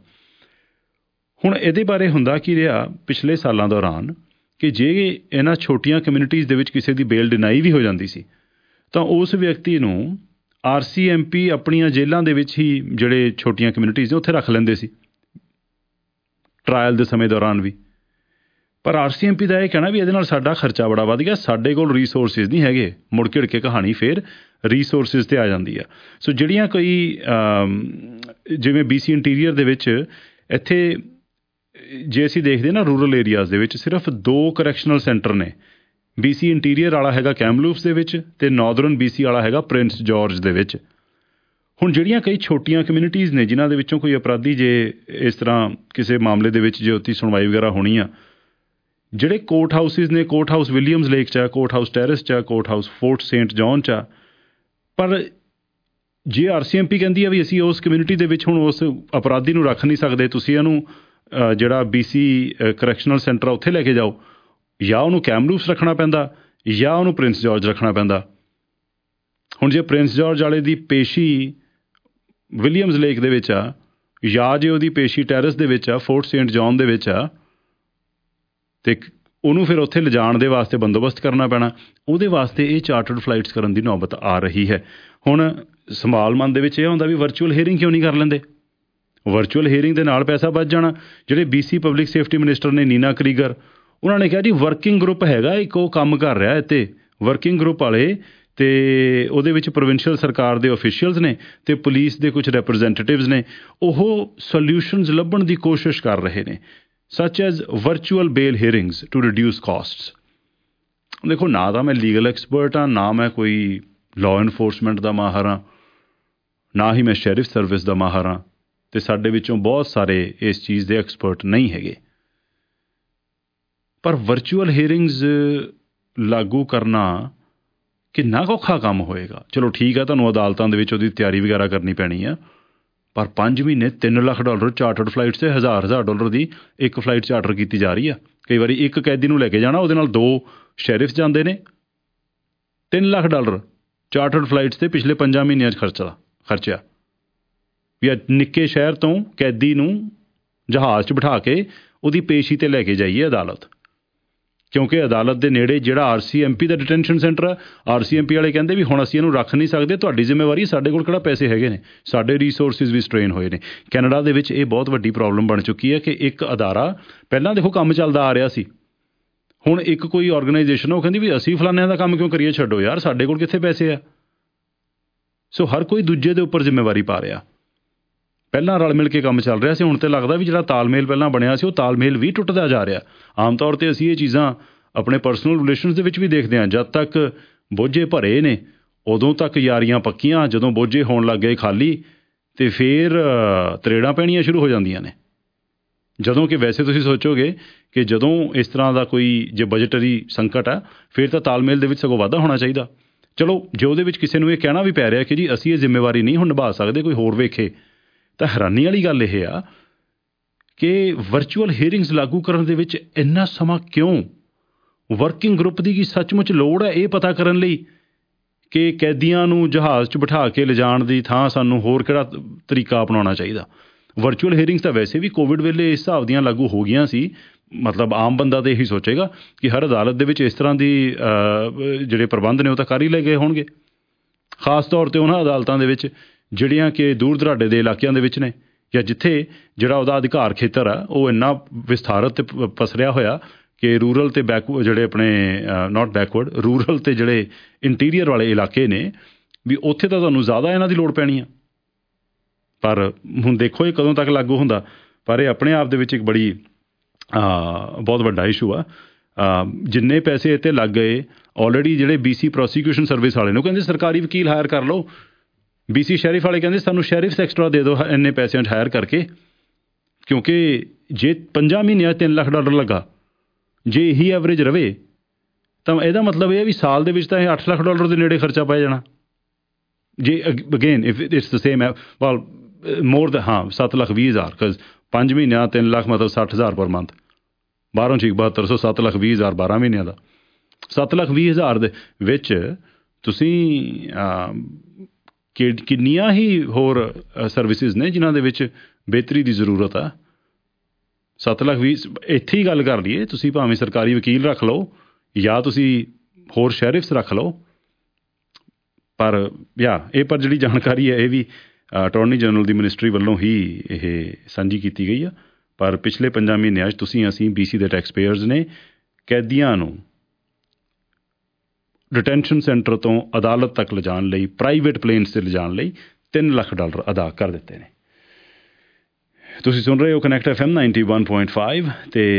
ਹੁਣ ਇਹਦੇ ਬਾਰੇ ਹੁੰਦਾ ਕੀ ਰਿਹਾ ਪਿਛਲੇ ਸਾਲਾਂ ਦੌਰਾਨ ਕਿ ਜੇ ਇਹਨਾਂ ਛੋਟੀਆਂ ਕਮਿਊਨਿਟੀਜ਼ ਦੇ ਵਿੱਚ ਕਿਸੇ ਦੀ ਬੇਲ ਡਿਨਾਈ ਵੀ ਹੋ ਜਾਂਦੀ ਸੀ, ਤਾਂ ਉਸ ਵਿਅਕਤੀ ਨੂੰ ਆਰ ਸੀ ਐਮ ਪੀ ਆਪਣੀਆਂ ਜੇਲ੍ਹਾਂ ਦੇ ਵਿੱਚ ਹੀ, ਜਿਹੜੇ ਛੋਟੀਆਂ ਕਮਿਊਨਿਟੀਜ਼ ਨੇ, ਉੱਥੇ ਰੱਖ ਲੈਂਦੇ ਸੀ ਟਰਾਇਲ ਦੇ ਸਮੇਂ ਦੌਰਾਨ ਵੀ। ਪਰ ਆਰ ਸੀ ਐਮ ਪੀ ਦਾ ਇਹ ਕਹਿਣਾ ਵੀ ਇਹਦੇ ਨਾਲ ਸਾਡਾ ਖਰਚਾ ਬੜਾ ਵੱਧ ਗਿਆ, ਸਾਡੇ ਕੋਲ ਰੀਸੋਰਸਿਸ ਨਹੀਂ ਹੈਗੇ। ਮੁੜ ਘਿੜ ਕੇ ਕਹਾਣੀ ਫਿਰ ਰੀਸੋਰਸਿਸ 'ਤੇ ਆ ਜਾਂਦੀ ਆ। ਸੋ ਜਿਹੜੀਆਂ ਕੋਈ ਜਿਵੇਂ ਬੀ ਸੀ ਇੰਟੀਰੀਅਰ ਦੇ ਵਿੱਚ, ਇੱਥੇ ਜੇ ਅਸੀਂ ਦੇਖਦੇ ਨਾ ਰੂਰਲ ਏਰੀਆਜ਼ ਦੇ ਵਿੱਚ ਸਿਰਫ ਦੋ ਕਰੈਕਸ਼ਨਲ ਸੈਂਟਰ ਨੇ। ਬੀ ਸੀ ਇੰਟੀਰੀਅਰ ਵਾਲਾ ਹੈਗਾ ਕੈਮਲੂਪਸ ਦੇ ਵਿੱਚ ਅਤੇ ਨਾਰਦਰਨ ਬੀ ਸੀ ਵਾਲਾ ਹੈਗਾ ਪ੍ਰਿੰਸ ਜਾਰਜ ਦੇ ਵਿੱਚ। ਹੁਣ ਜਿਹੜੀਆਂ ਕਈ ਛੋਟੀਆਂ ਕਮਿਊਨਿਟੀਜ਼ ਨੇ ਜਿਨ੍ਹਾਂ ਦੇ ਵਿੱਚੋਂ ਕੋਈ ਅਪਰਾਧੀ ਜੇ ਇਸ ਤਰ੍ਹਾਂ ਕਿਸੇ ਮਾਮਲੇ ਦੇ ਵਿੱਚ ਜੇ ਉੱਥੇ ਸੁਣਵਾਈ ਵਗੈਰਾ ਹੋਣੀ ਆ, ਜਿਹੜੇ ਕੋਰਟ ਹਾਊਸਿਸ ਨੇ, ਕੋਰਟ ਹਾਊਸ ਵਿਲੀਅਮਸ ਲੇਕ 'ਚ ਆ, ਕੋਰਟ ਹਾਊਸ ਟੈਰਿਸ 'ਚ ਆ, court house Fort Saint John 'ਚ ਆ। ਪਰ ਜੇ ਆਰ ਸੀ ਐਮ ਪੀ ਕਹਿੰਦੀ ਆ ਵੀ ਅਸੀਂ ਉਸ ਕਮਿਊਨਿਟੀ ਦੇ ਵਿੱਚ ਹੁਣ ਉਸ ਅਪਰਾਧੀ ਨੂੰ ਰੱਖ ਨਹੀਂ ਸਕਦੇ, ਤੁਸੀਂ ਇਹਨੂੰ ਜਿਹੜਾ ਬੀ ਸੀ ਕਰੈਕਸ਼ਨਲ ਸੈਂਟਰ ਆ ਉੱਥੇ ਲੈ ਕੇ ਜਾਓ, ਜਾਂ ਉਹਨੂੰ ਕੈਮਲੂਪਸ ਰੱਖਣਾ ਪੈਂਦਾ ਜਾਂ ਉਹਨੂੰ ਪ੍ਰਿੰਸ ਜਾਰਜ ਰੱਖਣਾ ਪੈਂਦਾ। ਹੁਣ ਜੇ ਪ੍ਰਿੰਸ ਜਾਰਜ ਵਾਲੇ ਦੀ ਪੇਸ਼ੀ ਵਿਲੀਅਮਸ ਲੇਕ ਦੇ ਵਿੱਚ ਆ, ਜਾਂ ਜੇ ਉਹਦੀ ਪੇਸ਼ੀ ਟੈਰਿਸ ਦੇ ਵਿੱਚ ਆ, ਫੋਰਟ ਸੇਂਟ ਜੌਨ ਦੇ ਵਿੱਚ ਆ, ਅਤੇ ਉਹਨੂੰ ਫਿਰ ਉੱਥੇ ਲਿਜਾਣ ਦੇ ਵਾਸਤੇ ਬੰਦੋਬਸਤ ਕਰਨਾ ਪੈਣਾ, ਉਹਦੇ ਵਾਸਤੇ ਇਹ ਚਾਰਟਰਡ ਫਲਾਈਟਸ ਕਰਨ ਦੀ ਨੌਬਤ ਆ ਰਹੀ ਹੈ। ਹੁਣ ਸਵਾਲ ਮਨ ਦੇ ਵਿੱਚ ਇਹ ਹੁੰਦਾ ਵੀ ਵਰਚੁਅਲ ਹੀਅਰਿੰਗ ਕਿਉਂ ਨਹੀਂ ਕਰ ਲੈਂਦੇ? ਵਰਚੁਅਲ ਹੀਅਰਿੰਗ ਦੇ ਨਾਲ ਪੈਸਾ ਬਚ ਜਾਣਾ। ਜਿਹੜੇ B C public safety minister ਨੇ ਨੀਨਾ ਕਰੀਗਰ, ਉਹਨਾਂ ਨੇ ਕਿਹਾ ਜੀ ਵਰਕਿੰਗ ਗਰੁੱਪ ਹੈਗਾ ਇੱਕ, ਉਹ ਕੰਮ ਕਰ ਰਿਹਾ ਇੱਥੇ, ਵਰਕਿੰਗ ਗਰੁੱਪ ਵਾਲੇ, ਅਤੇ ਉਹਦੇ ਵਿੱਚ ਪ੍ਰੋਵਿੰਸ਼ੀਅਲ ਸਰਕਾਰ ਦੇ ਅਫੀਸ਼ੀਅਲਸ ਨੇ ਅਤੇ ਪੁਲਿਸ ਦੇ ਕੁਝ ਰੈਪਰਜੈਂਟੇਟਿਵਸ ਨੇ, ਉਹ ਸੋਲਿਊਸ਼ਨਸ ਲੱਭਣ ਦੀ ਕੋਸ਼ਿਸ਼ ਕਰ ਰਹੇ ਨੇ, such as virtual bail hearings to reduce costs. ਦੇਖੋ, ਨਾ ਤਾਂ ਮੈਂ ਲੀਗਲ ਐਕਸਪਰਟ ਹਾਂ, ਨਾ ਮੈਂ ਕੋਈ ਲਾਅ ਇਨਫੋਰਸਮੈਂਟ ਦਾ ਮਾਹਰ ਹਾਂ, ਨਾ ਹੀ ਮੈਂ ਸ਼ੈਰਿਫ ਸਰਵਿਸ ਦਾ ਮਾਹਰ ਹਾਂ, ਅਤੇ ਸਾਡੇ ਵਿੱਚੋਂ ਬਹੁਤ ਸਾਰੇ ਇਸ ਚੀਜ਼ ਦੇ ਐਕਸਪਰਟ ਨਹੀਂ ਹੈਗੇ। ਪਰ ਵਰਚੁਅਲ ਹੀਅਰਿੰਗਸ ਲਾਗੂ ਕਰਨਾ ਕਿੰਨਾ ਕੁ ਔਖਾ ਕੰਮ ਹੋਏਗਾ? ਚਲੋ ਠੀਕ ਆ, ਤੁਹਾਨੂੰ ਅਦਾਲਤਾਂ ਦੇ ਵਿੱਚ ਉਹਦੀ ਤਿਆਰੀ ਵਗੈਰਾ ਕਰਨੀ ਪੈਣੀ ਆ, ਪਰ ਪੰਜ ਮਹੀਨੇ ਤਿੰਨ ਲੱਖ ਡਾਲਰ ਚਾਰਟਰਡ ਫਲਾਈਟਸ 'ਤੇ ਹਜ਼ਾਰ ਹਜ਼ਾਰ ਡਾਲਰ ਦੀ ਇੱਕ ਫਲਾਈਟ ਚਾਰਟਰ ਕੀਤੀ ਜਾ ਰਹੀ ਆ। ਕਈ ਵਾਰੀ ਇੱਕ ਕੈਦੀ ਨੂੰ ਲੈ ਕੇ ਜਾਣਾ, ਉਹਦੇ ਨਾਲ ਦੋ ਸ਼ੈਰਿਫਸ ਜਾਂਦੇ ਨੇ, ਤਿੰਨ ਲੱਖ ਡਾਲਰ ਚਾਰਟਰਡ ਫਲਾਈਟਸ 'ਤੇ ਪਿਛਲੇ ਪੰਜਾਂ ਮਹੀਨਿਆਂ 'ਚ ਖਰਚਾ ਖਰਚਿਆ ਵੀ ਅੱਜ ਨਿੱਕੇ ਸ਼ਹਿਰ ਤੋਂ ਕੈਦੀ ਨੂੰ ਜਹਾਜ਼ 'ਚ ਬਿਠਾ ਕੇ ਉਹਦੀ ਪੇਸ਼ੀ 'ਤੇ ਲੈ ਕੇ ਜਾਈਏ ਅਦਾਲਤ, ਕਿਉਂਕਿ ਅਦਾਲਤ ਦੇ ਨੇੜੇ ਜਿਹੜਾ ਆਰ ਸੀ ਐਮ ਪੀ ਦਾ ਡਿਟੈਂਸ਼ਨ ਸੈਂਟਰ ਆ, ਆਰ ਸੀ ਐਮ ਪੀ ਵਾਲੇ ਕਹਿੰਦੇ ਵੀ ਹੁਣ ਅਸੀਂ ਇਹਨੂੰ ਰੱਖ ਨਹੀਂ ਸਕਦੇ, ਤੁਹਾਡੀ ਜ਼ਿੰਮੇਵਾਰੀ, ਸਾਡੇ ਕੋਲ ਕਿਹੜਾ ਪੈਸੇ ਹੈਗੇ ਨੇ, ਸਾਡੇ ਰੀਸੋਰਸਿਸ ਵੀ ਸਟ੍ਰੇਨ ਹੋਏ ਨੇ। ਕੈਨੇਡਾ ਦੇ ਵਿੱਚ ਇਹ ਬਹੁਤ ਵੱਡੀ ਪ੍ਰੋਬਲਮ ਬਣ ਚੁੱਕੀ ਹੈ ਕਿ ਇੱਕ ਅਦਾਰਾ ਪਹਿਲਾਂ ਦੇਖੋ ਕੰਮ ਚੱਲਦਾ ਆ ਰਿਹਾ ਸੀ, ਹੁਣ ਇੱਕ ਕੋਈ ਆਰਗੇਨਾਈਜੇਸ਼ਨ ਉਹ ਕਹਿੰਦੀ ਵੀ ਅਸੀਂ ਫਲਾਨਿਆਂ ਦਾ ਕੰਮ ਕਿਉਂ ਕਰੀਏ, ਛੱਡੋ ਯਾਰ, ਸਾਡੇ ਕੋਲ ਕਿੱਥੇ ਪੈਸੇ ਆ। ਸੋ ਹਰ ਕੋਈ ਦੂਜੇ ਦੇ ਉੱਪਰ ਜ਼ਿੰਮੇਵਾਰੀ ਪਾ ਰਿਹਾ। ਪਹਿਲਾਂ ਰਲ ਮਿਲ ਕੇ ਕੰਮ ਚੱਲ ਰਿਹਾ ਸੀ, ਹੁਣ ਤਾਂ ਲੱਗਦਾ ਵੀ ਜਿਹੜਾ ਤਾਲਮੇਲ ਪਹਿਲਾਂ ਬਣਿਆ ਸੀ ਉਹ ਤਾਲਮੇਲ ਵੀ ਟੁੱਟਦਾ ਜਾ ਰਿਹਾ। ਆਮ ਤੌਰ 'ਤੇ ਅਸੀਂ ਇਹ ਚੀਜ਼ਾਂ ਆਪਣੇ ਪਰਸਨਲ ਰਿਲੇਸ਼ਨਸ ਦੇ ਵਿੱਚ ਵੀ ਦੇਖਦੇ ਹਾਂ, ਜਦ ਤੱਕ ਬੋਝੇ ਭਰੇ ਨੇ ਉਦੋਂ ਤੱਕ ਯਾਰੀਆਂ ਪੱਕੀਆਂ, ਜਦੋਂ ਬੋਝੇ ਹੋਣ ਲੱਗ ਗਏ ਖਾਲੀ ਅਤੇ ਫਿਰ ਤਰੇੜਾਂ ਪੈਣੀਆਂ ਸ਼ੁਰੂ ਹੋ ਜਾਂਦੀਆਂ ਨੇ। ਜਦੋਂ ਕਿ ਵੈਸੇ ਤੁਸੀਂ ਸੋਚੋਗੇ ਕਿ ਜਦੋਂ ਇਸ ਤਰ੍ਹਾਂ ਦਾ ਕੋਈ ਜੇ ਬਜਟਰੀ ਸੰਕਟ ਆ ਫਿਰ ਤਾਂ ਤਾਲਮੇਲ ਦੇ ਵਿੱਚ ਸਗੋਂ ਵਾਧਾ ਹੋਣਾ ਚਾਹੀਦਾ। ਚਲੋ ਜੇ ਉਹਦੇ ਵਿੱਚ ਕਿਸੇ ਨੂੰ ਇਹ ਕਹਿਣਾ ਵੀ ਪੈ ਰਿਹਾ ਕਿ ਜੀ ਅਸੀਂ ਇਹ ਜ਼ਿੰਮੇਵਾਰੀ ਨਹੀਂ ਹੁਣ ਨਿਭਾ ਸਕਦੇ, ਕੋਈ ਹੋਰ ਵੇਖੇ, ਤਾਂ ਹੈਰਾਨੀ ਵਾਲੀ ਗੱਲ ਇਹ ਆ ਕਿ ਵਰਚੁਅਲ ਹੀਅਰਿੰਗਸ ਲਾਗੂ ਕਰਨ ਦੇ ਵਿੱਚ ਇੰਨਾ ਸਮਾਂ ਕਿਉਂ? ਵਰਕਿੰਗ ਗਰੁੱਪ ਦੀ ਕੀ ਸੱਚਮੁੱਚ ਲੋੜ ਹੈ ਇਹ ਪਤਾ ਕਰਨ ਲਈ ਕਿ ਕੈਦੀਆਂ ਨੂੰ ਜਹਾਜ਼ 'ਚ ਬਿਠਾ ਕੇ ਲਿਜਾਣ ਦੀ ਥਾਂ ਸਾਨੂੰ ਹੋਰ ਕਿਹੜਾ ਤਰੀਕਾ ਅਪਣਾਉਣਾ ਚਾਹੀਦਾ? ਵਰਚੁਅਲ ਹੀਅਰਿੰਗਸ ਤਾਂ ਵੈਸੇ ਵੀ ਕੋਵਿਡ ਵੇਲੇ ਇਸ ਹਿਸਾਬ ਦੀਆਂ ਲਾਗੂ ਹੋ ਗਈਆਂ ਸੀ, ਮਤਲਬ ਆਮ ਬੰਦਾ ਤਾਂ ਇਹੀ ਸੋਚੇਗਾ ਕਿ ਹਰ ਅਦਾਲਤ ਦੇ ਵਿੱਚ ਇਸ ਤਰ੍ਹਾਂ ਦੀ ਜਿਹੜੇ ਪ੍ਰਬੰਧ ਨੇ ਉਹ ਤਾਂ ਕਰ ਹੀ ਲਏ ਗਏ ਹੋਣਗੇ, ਖਾਸ ਤੌਰ 'ਤੇ ਉਹਨਾਂ ਅਦਾਲਤਾਂ ਦੇ ਵਿੱਚ ਜਿਹੜੀਆਂ ਕਿ ਦੂਰ ਦੁਰਾਡੇ ਦੇ ਇਲਾਕਿਆਂ ਦੇ ਵਿੱਚ ਨੇ, ਜਾਂ ਜਿੱਥੇ ਜਿਹੜਾ ਉਹਦਾ ਅਧਿਕਾਰ ਖੇਤਰ ਆ ਉਹ ਇੰਨਾ ਵਿਸਥਾਰਤ ਅਤੇ ਪਸਰਿਆ ਹੋਇਆ ਕਿ ਰੂਰਲ ਅਤੇ ਬੈਕ ਜਿਹੜੇ ਆਪਣੇ ਨਾਟ ਬੈਕਵਰਡ ਰੂਰਲ ਅਤੇ ਜਿਹੜੇ ਇੰਟੀਰੀਅਰ ਵਾਲੇ ਇਲਾਕੇ ਨੇ ਵੀ ਉੱਥੇ ਤਾਂ ਤੁਹਾਨੂੰ ਜ਼ਿਆਦਾ ਇਹਨਾਂ ਦੀ ਲੋੜ ਪੈਣੀ ਆ। ਪਰ ਹੁਣ ਦੇਖੋ ਇਹ ਕਦੋਂ ਤੱਕ ਲਾਗੂ ਹੁੰਦਾ, ਪਰ ਇਹ ਆਪਣੇ ਆਪ ਦੇ ਵਿੱਚ ਇੱਕ ਬੜੀ ਬਹੁਤ ਵੱਡਾ ਇਸ਼ੂ ਆ। ਜਿੰਨੇ ਪੈਸੇ ਇਹ 'ਤੇ ਲੱਗ ਗਏ ਆਲਰੇਡੀ, ਜਿਹੜੇ ਬੀ ਸੀ ਪ੍ਰੋਸੀਕਿਊਸ਼ਨ ਸਰਵਿਸ ਵਾਲੇ ਨੂੰ ਕਹਿੰਦੇ ਸਰਕਾਰੀ ਵਕੀਲ ਹਾਇਰ ਕਰ ਲਓ, ਬੀ ਸੀ ਸ਼ੈਰਿਫ ਵਾਲੇ ਕਹਿੰਦੇ ਸਾਨੂੰ ਸ਼ੈਰਿਫਸ ਐਕਸਟਰਾ ਦੇ ਦਿਓ ਇੰਨੇ ਪੈਸਿਆਂ 'ਚ ਹਾਇਰ ਕਰਕੇ, ਕਿਉਂਕਿ ਜੇ ਪੰਜਾਂ ਮਹੀਨਿਆਂ 'ਚ ਤਿੰਨ ਲੱਖ ਡਾਲਰ ਲੱਗਾ, ਜੇ ਇਹੀ ਐਵਰੇਜ ਰਵੇ ਤਾਂ ਇਹਦਾ ਮਤਲਬ ਇਹ ਹੈ ਵੀ ਸਾਲ ਦੇ ਵਿੱਚ ਤਾਂ ਇਹ ਅੱਠ ਲੱਖ ਡਾਲਰ ਦੇ ਨੇੜੇ ਖਰਚਾ ਪੈ ਜਾਣਾ। ਜੇ again if it's the same well more ਦਾ ਹਾਂ ਸੱਤ ਲੱਖ ਵੀਹ ਹਜ਼ਾਰ ਬਿਕਾਜ਼ ਪੰਜ ਮਹੀਨਿਆਂ ਤਿੰਨ ਲੱਖ ਮਤਲਬ ਸੱਠ ਹਜ਼ਾਰ ਪਰ ਮੰਥ, ਬਾਰ੍ਹਾਂ ਛੇ ਬਹੱਤਰ ਸੌ ਸੱਤ ਲੱਖ ਵੀਹ ਹਜ਼ਾਰ ਬਾਰ੍ਹਾਂ ਮਹੀਨਿਆਂ ਦਾ, ਸੱਤ ਲੱਖ ਵੀਹ ਹਜ਼ਾਰ ਦੇ ਵਿੱਚ ਤੁਸੀਂ ਕਿ ਕਿੰਨੀਆਂ ਹੀ ਹੋਰ ਸਰਵਿਸਿਜ਼ ਨੇ ਜਿਨ੍ਹਾਂ ਦੇ ਵਿੱਚ ਬਿਹਤਰੀ ਦੀ ਜ਼ਰੂਰਤ ਆ। ਸੱਤ ਲੱਖ ਵੀਹ ਇੱਥੇ ਹੀ ਗੱਲ ਕਰ ਲਈਏ, ਤੁਸੀਂ ਭਾਵੇਂ ਸਰਕਾਰੀ ਵਕੀਲ ਰੱਖ ਲਓ ਜਾਂ ਤੁਸੀਂ ਹੋਰ ਸ਼ੈਰਿਫਸ ਰੱਖ ਲਓ, ਪਰ ਯਾ ਇਹ ਪਰ ਜਿਹੜੀ ਜਾਣਕਾਰੀ ਹੈ ਇਹ ਵੀ ਅਟਾਰਨੀ ਜਨਰਲ ਦੀ ਮਿਨਿਸਟਰੀ ਵੱਲੋਂ ਹੀ ਇਹ ਸਾਂਝੀ ਕੀਤੀ ਗਈ ਆ। ਪਰ ਪਿਛਲੇ ਪੰਜਾਂ ਮਹੀਨਿਆਂ 'ਚ ਤੁਸੀਂ ਅਸੀਂ ਬੀ ਸੀ ਦੇ ਟੈਕਸ ਪੇਅਰਸ ਨੇ ਕੈਦੀਆਂ ਨੂੰ ਡਿਟੈਂਸ਼ਨ ਸੈਂਟਰ ਤੋਂ ਅਦਾਲਤ ਤੱਕ ਲਿਜਾਣ ਲਈ, ਪ੍ਰਾਈਵੇਟ ਪਲੇਨਸ 'ਤੇ ਲਿਜਾਣ ਲਈ ਤਿੰਨ ਲੱਖ ਡਾਲਰ ਅਦਾ ਕਰ ਦਿੱਤੇ ਨੇ। ਤੁਸੀਂ ਸੁਣ ਰਹੇ ਹੋ connect F M ninety one point five ਅਤੇ